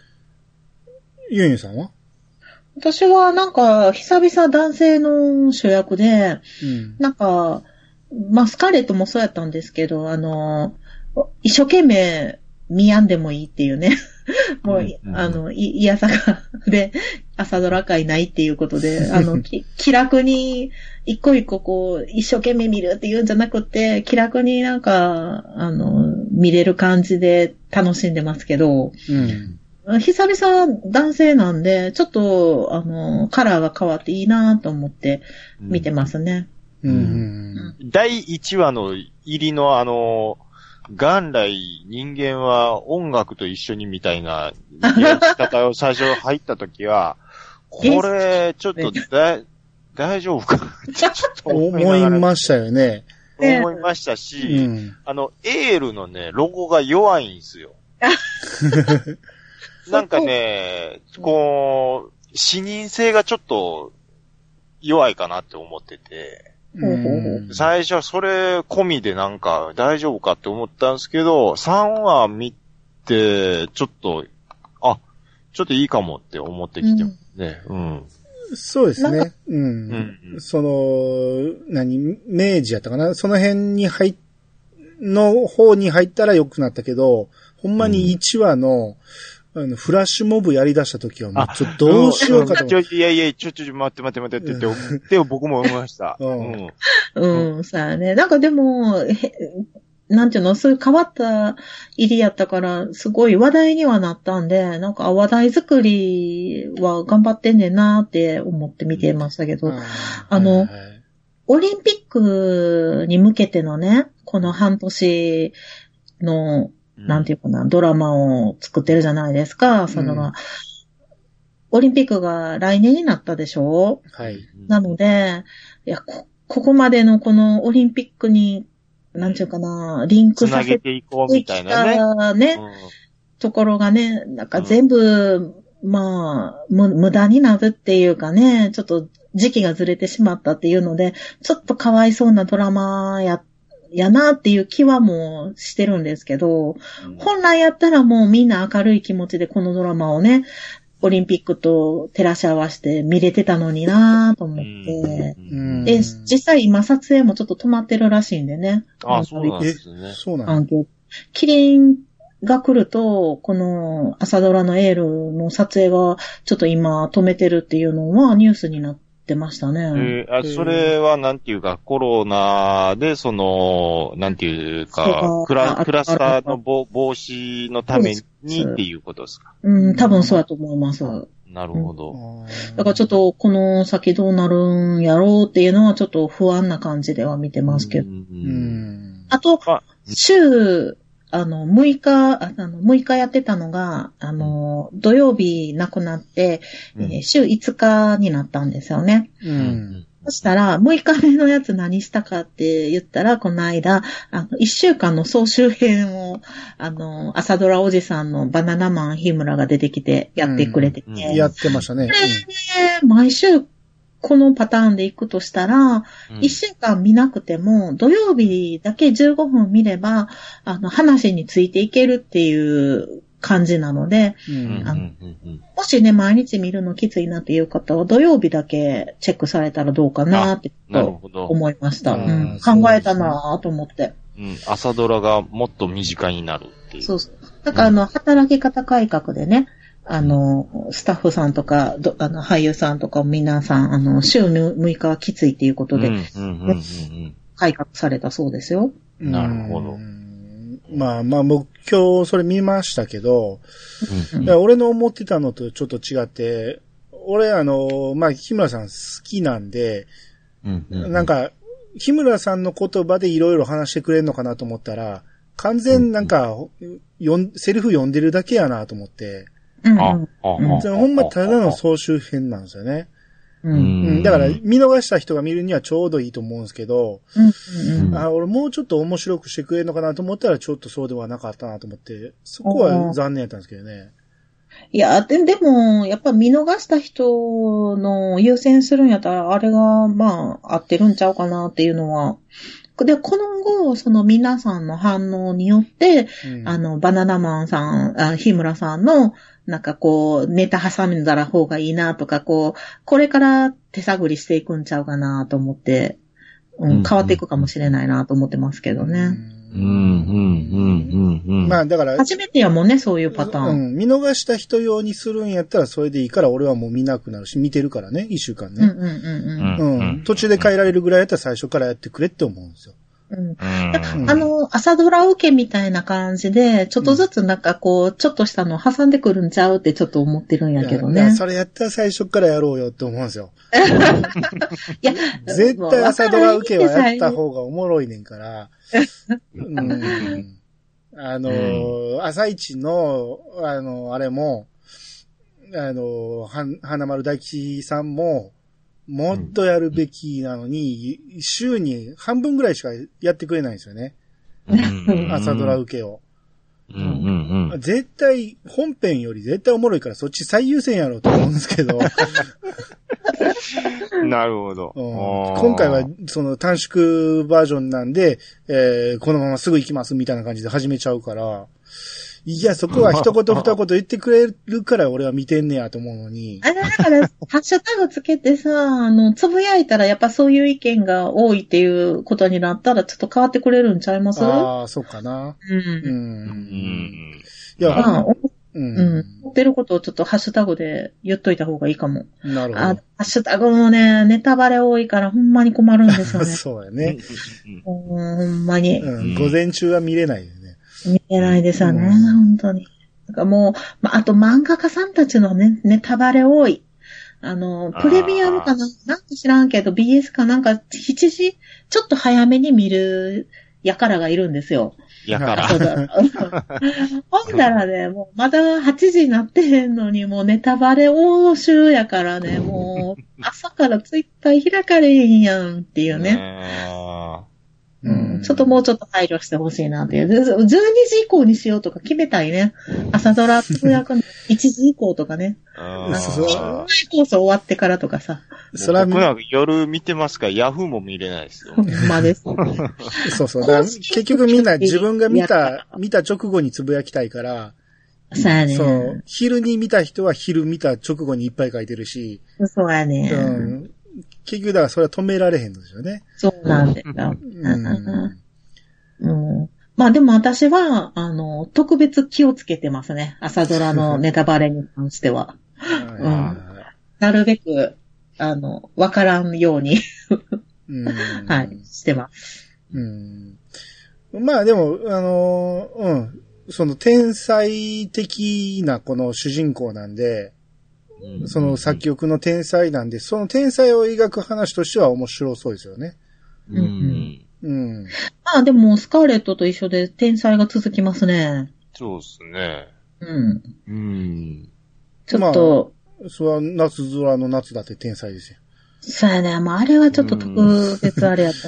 ユンユンさんは？ 私はなんか、久々男性の主役で、なんか、まあ、スカーレットもそうやったんですけど、一生懸命見やんでもいいっていうね。もう、いやさがで、朝ドラ会ないっていうことで、気楽に、一個一個こう、一生懸命見るっていうんじゃなくて、気楽になんか、見れる感じで楽しんでますけど、久々男性なんで、ちょっと、カラーが変わっていいなと思って見てますね。 第1話の入りの元来人間は音楽と一緒にみたいなやり方を最初入った時は、これ、ちょっと大丈夫かなちょっと思いましたよね。 思いましたし、エールのね、ロゴが弱いんですよ。なんかね、こう、視認性がちょっと弱いかなって思ってて、最初はそれ込みでなんか大丈夫かって思ったんですけど、3話見て、ちょっといいかもって思ってきてますね。 そうですね。明治やったかな、その辺にの方に入ったら良くなったけど、ほんまに1話の、フラッシュモブやり出した時はもうちょっとどうしようかと思って。 いや、待ってって言って僕も思いました。 さあね。なんかでも、なんていうの、そういう変わった入りやったから、すごい話題にはなったんで、なんか話題作りは頑張ってんねんなって思って見てましたけど、オリンピックに向けてのね、この半年の、なんていうかな、ドラマを作ってるじゃないですか。オリンピックが来年になったでしょ？ はい。 なので、いや、ここまでのこのオリンピックに、なんていうかな、リンクさせていこうみたいなね、ところがね、なんか全部、まあ、無駄になるっていうかね、ちょっと時期がずれてしまったっていうので、ちょっとかわいそうなドラマやなっていう気はもうしてるんですけど、本来やったらもうみんな明るい気持ちでこのドラマをね、オリンピックと照らし合わせて見れてたのになぁと思って、で、実際今撮影もちょっと止まってるらしいんでね。 そうなんですね。 そうなんです。 キリンが来ると、この朝ドラのエールの撮影がちょっと今止めてるっていうのはニュースになってましたね。 それはなんていうかコロナでなんていうかクラスターの防止のためにっていうことですか？ 多分そうだと思います。 なるほど。 だからちょっとこの先どうなるんやろうっていうのはちょっと不安な感じでは見てますけど。あと、週、6日やってたのが、土曜日なくなって、週5日になったんですよね。そしたら、6日目のやつ何したかって言ったら、この間、1週間の総集編を、朝ドラおじさんのバナナマン日村が出てきてやってくれてて。 やってましたね。 毎週、このパターンで行くとしたら、1週間見なくても、土曜日だけ15分見れば、話についていけるっていう感じなので、もしね、毎日見るのきついなっていう方は、土曜日だけチェックされたらどうかなって思いました。考えたなと思って。 朝ドラがもっと身近になるっていう。 そうそう。だから働き方改革でね、スタッフさんとか、俳優さんとか皆さん、週6日はきついっていうことで、改革されたそうですよ。 なるほど。 まあ、僕今日それ見ましたけど、俺の思ってたのとちょっと違って、俺日村さん好きなんで、なんか、日村さんの言葉でいろいろ話してくれるのかなと思ったら、完全なんか、セリフ読んでるだけやなと思って、ほんまただの総集編なんですよね。だから見逃した人が見るにはちょうどいいと思うんですけど、俺もうちょっと面白くしてくれるのかなと思ったらちょっとそうではなかったなと思って、そこは残念やったんですけどね。 いや、でも、やっぱ見逃した人の優先するんやったら、あれが、合ってるんちゃうかなっていうのはで、この後、その皆さんの反応によって、バナナマンさん、日村さんの、なんかこう、ネタ挟んだら方がいいなとか、これから手探りしていくんちゃうかなと思って、変わっていくかもしれないなと思ってますけどね。 まあだから。 初めてやもんね、そういうパターン。 見逃した人用にするんやったらそれでいいから俺はもう見なくなるし、見てるからね、一週間ね。途中で変えられるぐらいやったら最初からやってくれって思うんですよ。 朝ドラ受けみたいな感じで、ちょっとずつなんかこう、ちょっとしたの挟んでくるんちゃうってちょっと思ってるんやけどね。 それやったら最初からやろうよって思うんですよ。いや、絶対朝ドラ受けはやった方がおもろいねんから。朝一の、あれも、花丸大吉さんも、もっとやるべきなのに、週に半分ぐらいしかやってくれないんですよね。朝ドラ受けを。絶対、本編より絶対おもろいからそっち最優先やろうと思うんですけど。 なるほど。 今回はその短縮バージョンなんで、このまますぐ行きますみたいな感じで始めちゃうから、いや、そこは一言二言言ってくれるから俺は見てんねやと思うのに。 だから、ハッシュタグつけてさ、つぶやいたらやっぱそういう意見が多いっていうことになったらちょっと変わってくれるんちゃいます？ ああ、そうかな。いや、 言ってることをちょっとハッシュタグで言っといた方がいいかも。 なるほど。 ハッシュタグもね、ネタバレ多いからほんまに困るんですよね。 そうやね。 ほんまに。 午前中は見れないよね。 見れないですよね、本当に。なんかもう、あと漫画家さんたちのね、ネタバレ多い。プレミアムかななんか知らんけど、BS かなんか7時、ちょっと早めに見る輩がいるんですよ。 輩。 ほんだらね、もうまだ8時になってへんのに、もうネタバレ応酬やからね、もう朝からツイッター開かれへんやんっていうね。ちょっともうちょっと配慮してほしいなっていう。12時以降にしようとか決めたいね。朝ドラつぶやくの1時以降とかね。 放送終わってからとかさ。 僕は夜見てますから、ヤフーも見れないですよ。 ほんまです。 そう。結局みんな自分が見た直後につぶやきたいから。 そうやね。 そう。昼に見た人は昼見た直後にいっぱい書いてるし。 そうやね。 結局だからそれは止められへんのですよね。 そうなんですよ。まあでも私は、特別気をつけてますね。朝ドラのネタバレに関しては。なるべく、わからんようにはい、してます。 まあでも、その天才的なこの主人公なんで、その作曲の天才なんで、その天才を描く話としては面白そうですよね。 まあでも、スカーレットと一緒で天才が続きますね。 そうですね。 ちょっと。 まあ、それは夏空の夏だって天才ですよ。 そうやね。もうあれはちょっと特別あれやった。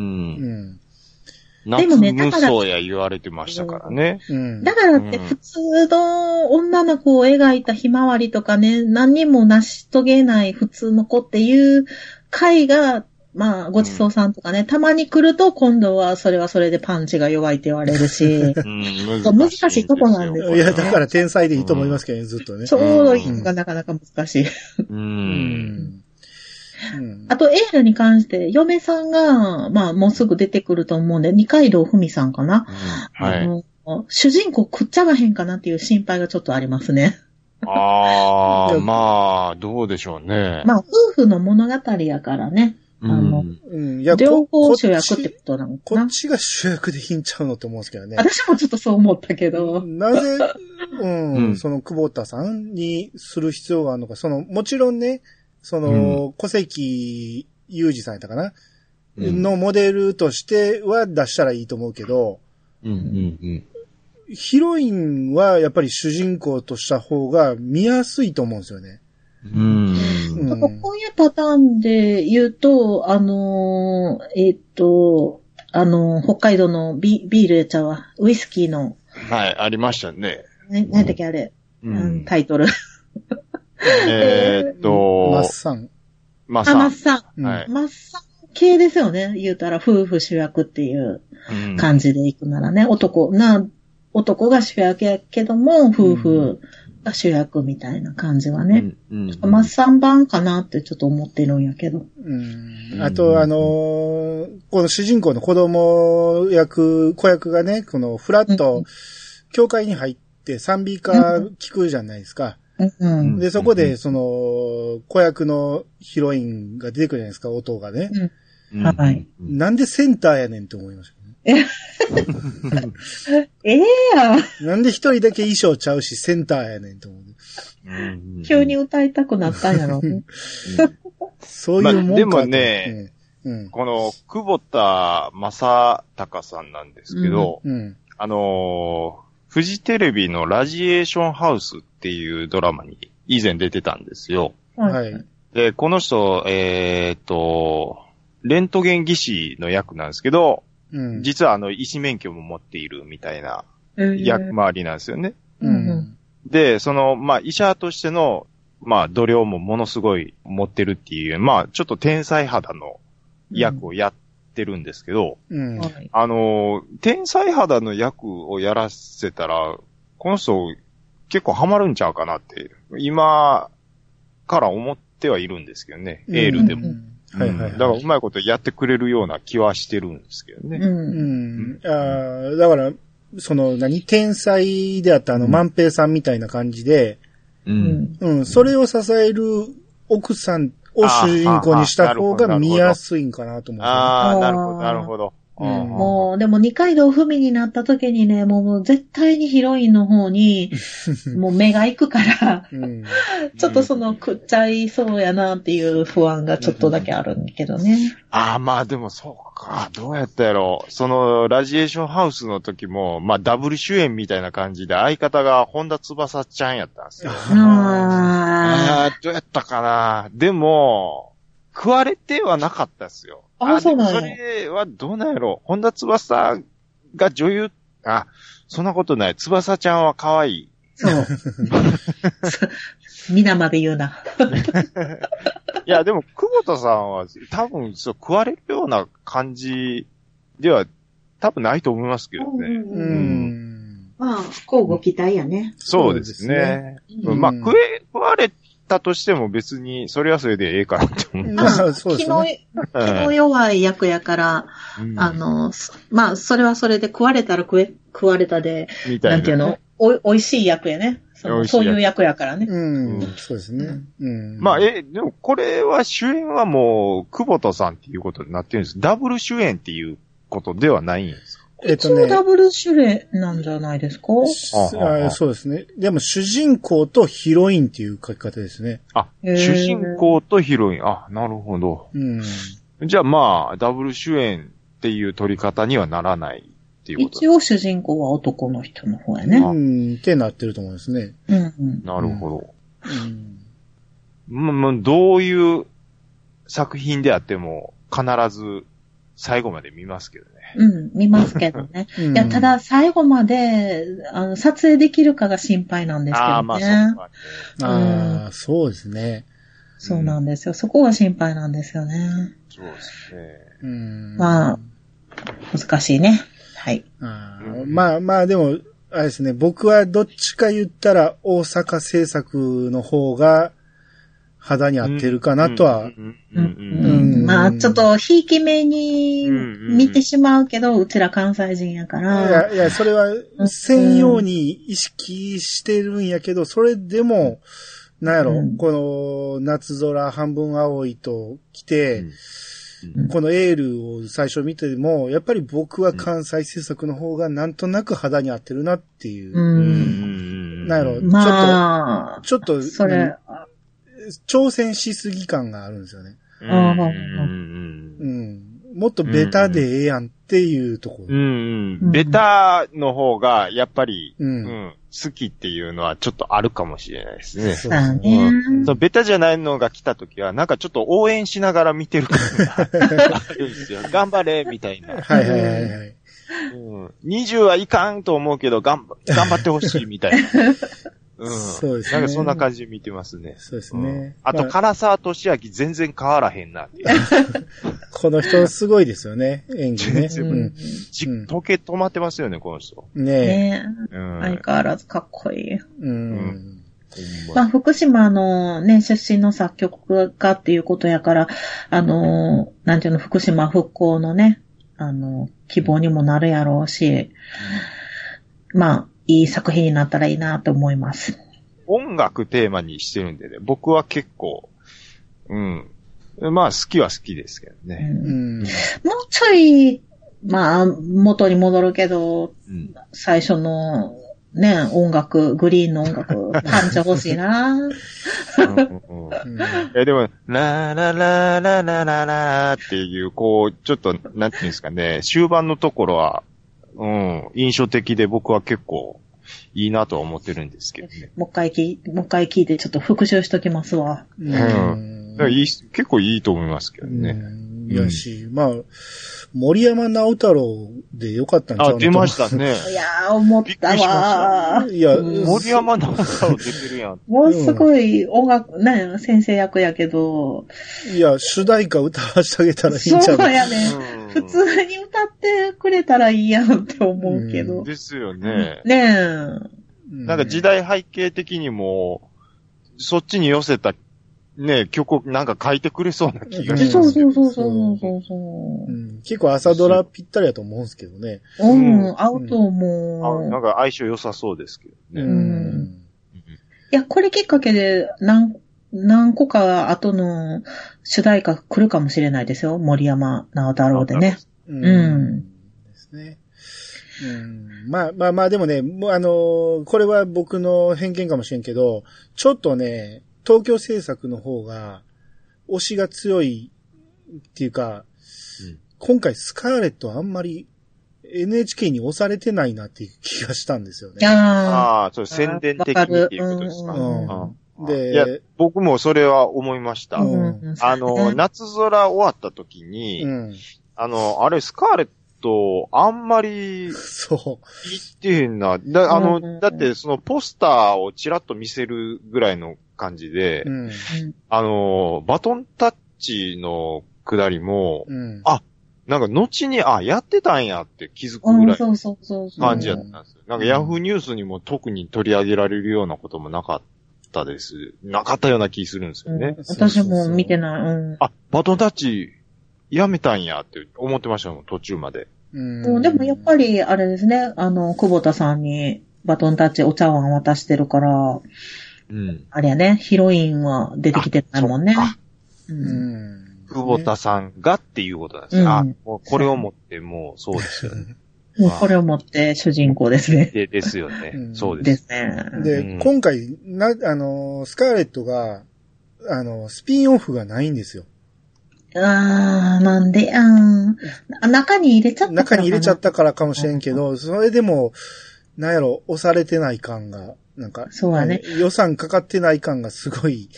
でもね、無双や言われてましたからね。 だからって普通の女の子を描いたひまわりとかね、何にも成し遂げない普通の子っていう回が、まあ、ごちそうさんとかね、たまに来ると今度はそれはそれでパンチが弱いって言われるし、難しいとこなんですよ、ね。 いや、だから天才でいいと思いますけどね、ずっとね。 ちょうどいいのがなかなか難しい。あと、エールに関して、嫁さんが、まあ、もうすぐ出てくると思うんで、二階堂ふみさんかな。主人公くっちゃがへんかなっていう心配がちょっとありますね。 まあ、どうでしょうね。 まあ、夫婦の物語やからね。両方主役ってことなのかな。 こっちが主役でいいんちゃうのって思うんですけどね。 私もちょっとそう思ったけど。 なぜ、その久保田さんにする必要があるのか。もちろんね、小関裕二さんやったかな、のモデルとしては出したらいいと思うけど、ヒロインはやっぱり主人公とした方が見やすいと思うんですよね。 こういうパターンで言うと、北海道のビールやちゃうわ、ウイスキーの。 はい、ありましたね。 何だっけあれ、タイトル。 マッサン。 マッサン系ですよね。言うたら夫婦主役っていう感じでいくならね。男が主役やけども、夫婦が主役みたいな感じはね。まあ、3番かなってちょっと思ってるんやけど。 あと、この主人公の子供子役がね、このフラッと、教会に入って賛美歌聞くじゃないですか。で、そこで、子役のヒロインが出てくるじゃないですか、音がね。 はい。 なんでセンターやねんって思いましたね。や。 なんで一人だけ衣装ちゃうし、センターやねんと思う。 急に歌いたくなったんやろね。 そういうもんか。 でもね、この、久保田正孝さんなんですけど、フジテレビのラジエーションハウスっていうドラマに以前出てたんですよ。 はい。 で、この人、レントゲン技師の役なんですけど、実は医師免許も持っているみたいな役回りなんですよね。で、医者としての、度量もものすごい持ってるっていう、ちょっと天才肌の役をやってるんですけど、天才肌の役をやらせたら、この人結構ハマるんちゃうかなって、今から思ってはいるんですけどね、エールでも。だからうまいことやってくれるような気はしてるんですけどね。 だから、天才であった万平さんみたいな感じで、それを支える奥さんを主人公にした方が見やすいんかなと思って。 なるほど。 もう、でも二階堂ふみになった時にね、もう絶対にヒロインの方に、もう目が行くから、ちょっと食っちゃいそうやなっていう不安がちょっとだけあるんだけどね。 でもそうか、どうやったやろ。ラジエーションハウスの時も、ダブル主演みたいな感じで相方が本田翼ちゃんやったんですよ。どうやったかな。でも、食われてはなかったですよ。 そうなんや。 それはどうなんやろ。本田翼が女優、そんなことない。翼ちゃんは可愛い。 そう。皆まで言うな。 いや、でも、久保田さんは多分、食われるような感じでは多分ないと思いますけどね。 交互期待やね。 そうですね。食われたとしても別に、それはそれでええかなって思う。 気の弱い役やから、それはそれで食われたら食われたで、なんていうの、おいしい役やね。そういう役やからね。 そうですね。 でもこれは主演はもう、久保田さんっていうことになってるんです。ダブル主演っていうことではないんですか？ 一応ダブル主演なんじゃないですか？ そうですね。でも主人公とヒロインっていう書き方ですね。 主人公とヒロイン。なるほど。じゃあダブル主演っていう取り方にはならないっていうこと。 一応主人公は男の人の方やね。 ってなってると思うんですね。 なるほど。どういう作品であっても必ず最後まで見ますけどね。 見ますけどね。いや、ただ最後まで、撮影できるかが心配なんですけどね。 そうですね。 そうなんですよ。そこが心配なんですよね。 そうですね。 難しいね。はい。 でも、あれですね、僕はどっちか言ったら大阪制作の方が肌に合ってるかなとは。 ちょっと、ひいき目に見てしまうけど、うちら関西人やから。 いや、それは、専用に意識してるんやけど、それでも、なんやろ、この、夏空半分青いと来て、このエールを最初見ても、やっぱり僕は関西制作の方がなんとなく肌に合ってるなっていう。なんやろ、ちょっと、それ、挑戦しすぎ感があるんですよね。もっとベタでええやんっていうところ。 ベタの方がやっぱり、好きっていうのはちょっとあるかもしれないですね。そうベタじゃないのが来た時はなんかちょっと応援しながら見てる感があるんですよ。頑張れみたいな。20はいかんと思うけど頑張ってほしいみたいな。 そうですね。 なんかそんな感じで見てますね。 そうですね。 あと、唐沢俊明全然変わらへんなっていう。 この人すごいですよね、演技ね。 時計止まってますよね、この人。 ねえ。相変わらずかっこいい。まあ、福島のね、出身の作曲家っていうことやから、なんていうの、福島復興のね、希望にもなるやろうし、まあ、いい作品になったらいいなと思います。 音楽テーマにしてるんでね、僕は結構、まあ好きは好きですけどね。 もうちょい、まあ、元に戻るけど、最初の、ね、音楽、グリーンの音楽、パンチ欲しいなでも、ラララララララっていう、こう、ちょっと、なんていうんですかね、終盤のところは、印象的で僕は結構いいなとは思ってるんですけどね。 もう一回聞いてちょっと復習しときますわ。 結構いいと思いますけどね。 いやし、まあ、森山直太朗でよかったんちゃうの？ 出ましたね。 いやー、思ったわー。 いや、 森山直太朗出てるやん。 もうすごい音楽、ね、先生役やけど。 いや、主題歌歌わしてあげたらいいんちゃう？ そうやね。普通に歌ってくれたらいいやんって思うけど。 ですよね。 ねえ。 なんか時代背景的にも、そっちに寄せたね、曲なんか書いてくれそうな気がしますけど。 そう。 結構朝ドラぴったりだと思うんですけどね。 合うと思う。 なんか相性良さそうですけどね。 いや、これきっかけで何個か後の主題歌来るかもしれないですよ。森山直太朗でね。 ですね。まあでもね、これは僕の偏見かもしれんけど、ちょっとね、東京制作の方が、推しが強いっていうか、今回スカーレットあんまり NHK に押されてないなっていう気がしたんですよね。 そう、宣伝的にっていうことですか。いや、僕もそれは思いました。夏空終わった時に、あれ、スカーレット、あんまり、言ってへんな。だってそのポスターをチラッと見せるぐらいの感じで、バトンタッチのくだりも、なんか後に、やってたんやって気づくぐらいの感じやったんですよ。なんかヤフーニュースにも特に取り上げられるようなこともなかったです。なかったような気するんですよね。 私も見てない。 バトンタッチ、やめたんやって思ってましたもん、途中まで。 でもやっぱり、あれですね、久保田さんにバトンタッチお茶碗渡してるから、あれやね、ヒロインは出てきてないもんね。 久保田さんがっていうことなんですね。もうこれをもってもうそうですよね。 もうこれをもって主人公ですね。 ですよね。そうでです。 すね。 で、今回、スカーレットが、スピンオフがないんですよ。 なんで、中に入れちゃったから。 中に入れちゃったからかもしれんけど、それでも、なんやろ、押されてない感が、なんか、 そうだね。 予算かかってない感がすごい。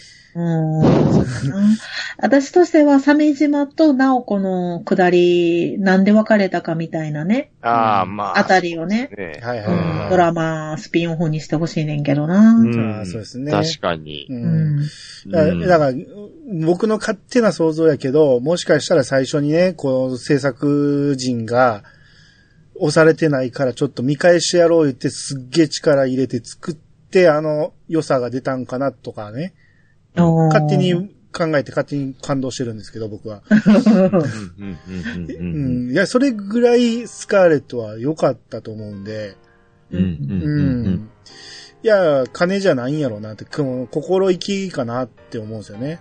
私としては、鮫島と直子の下り、なんで別れたかみたいなね。あたりをね。ドラマ、スピンオフにしてほしいねんけどな。 そうですね。 確かに。 だから、僕の勝手な想像やけど、もしかしたら最初にね、こう、制作陣が、押されてないからちょっと見返してやろう言ってすっげえ力入れて作って、良さが出たんかなとかね。勝手に考えて勝手に感動してるんですけど、僕は。いや、それぐらいスカーレットは良かったと思うんで。いや、金じゃないんやろうなって、心意気かなって思うんですよね。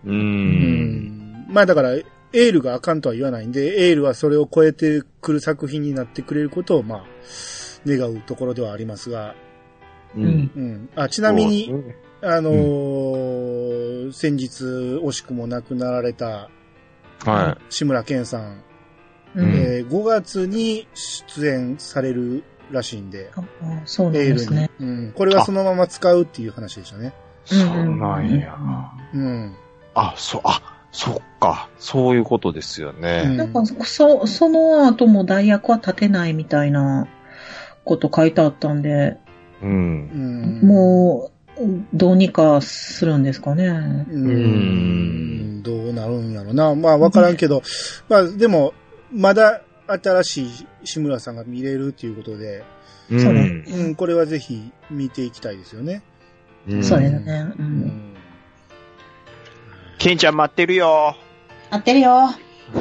まあだから、エールがあかんとは言わないんで、エールはそれを超えてくる作品になってくれることを、まあ、願うところではありますが。ちなみに、先日惜しくも亡くなられた、志村けんさん、5月に出演されるらしいんで、 そうなんですね。 これはそのまま使うっていう話でしたね。 そうなんや。そっか。そういうことですよね。 なんか、その後も代役は立てないみたいなこと書いてあったんで、もう、 どうにかするんですかね。 どうなるんやろな。まあわからんけど、まあでも、まだ新しい志村さんが見れるということで、 そうね。 これはぜひ見ていきたいですよね。 そうですね。 ケンちゃん待ってるよ。 待ってるよ。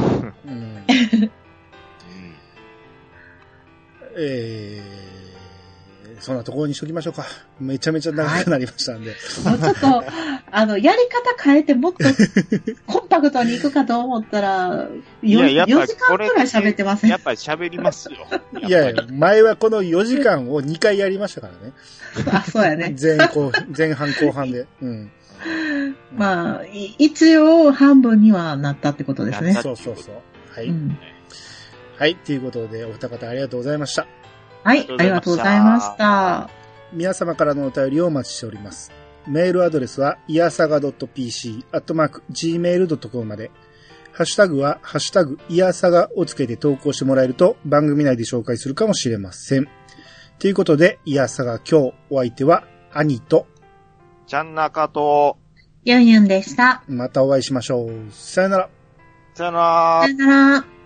そんなところにしときましょうか。めちゃめちゃ長くなりましたんで。 もうちょっと、やり方変えてもっとコンパクトにいくかと思ったら、4時間くらい喋ってません？ やっぱり喋りますよ。 いやいや、前はこの4時間を2回やりましたからね。 あ、そうやね。 前半後半で。 まあ、一応半分にはなったってことですね。 そう。はい。はい。ということで、お二方ありがとうございました。 はい、ありがとうございました。 皆様からのお便りをお待ちしております。メールアドレスは、いやさが .pc@gmail.com まで。ハッシュタグは、ハッシュタグ、いやさがをつけて投稿してもらえると、番組内で紹介するかもしれません。ということで、いやさが今日、お相手は、兄と、 ちゃんなかと、 ゆんゆんでした。 またお会いしましょう。さよなら。 さよなら。 さよなら。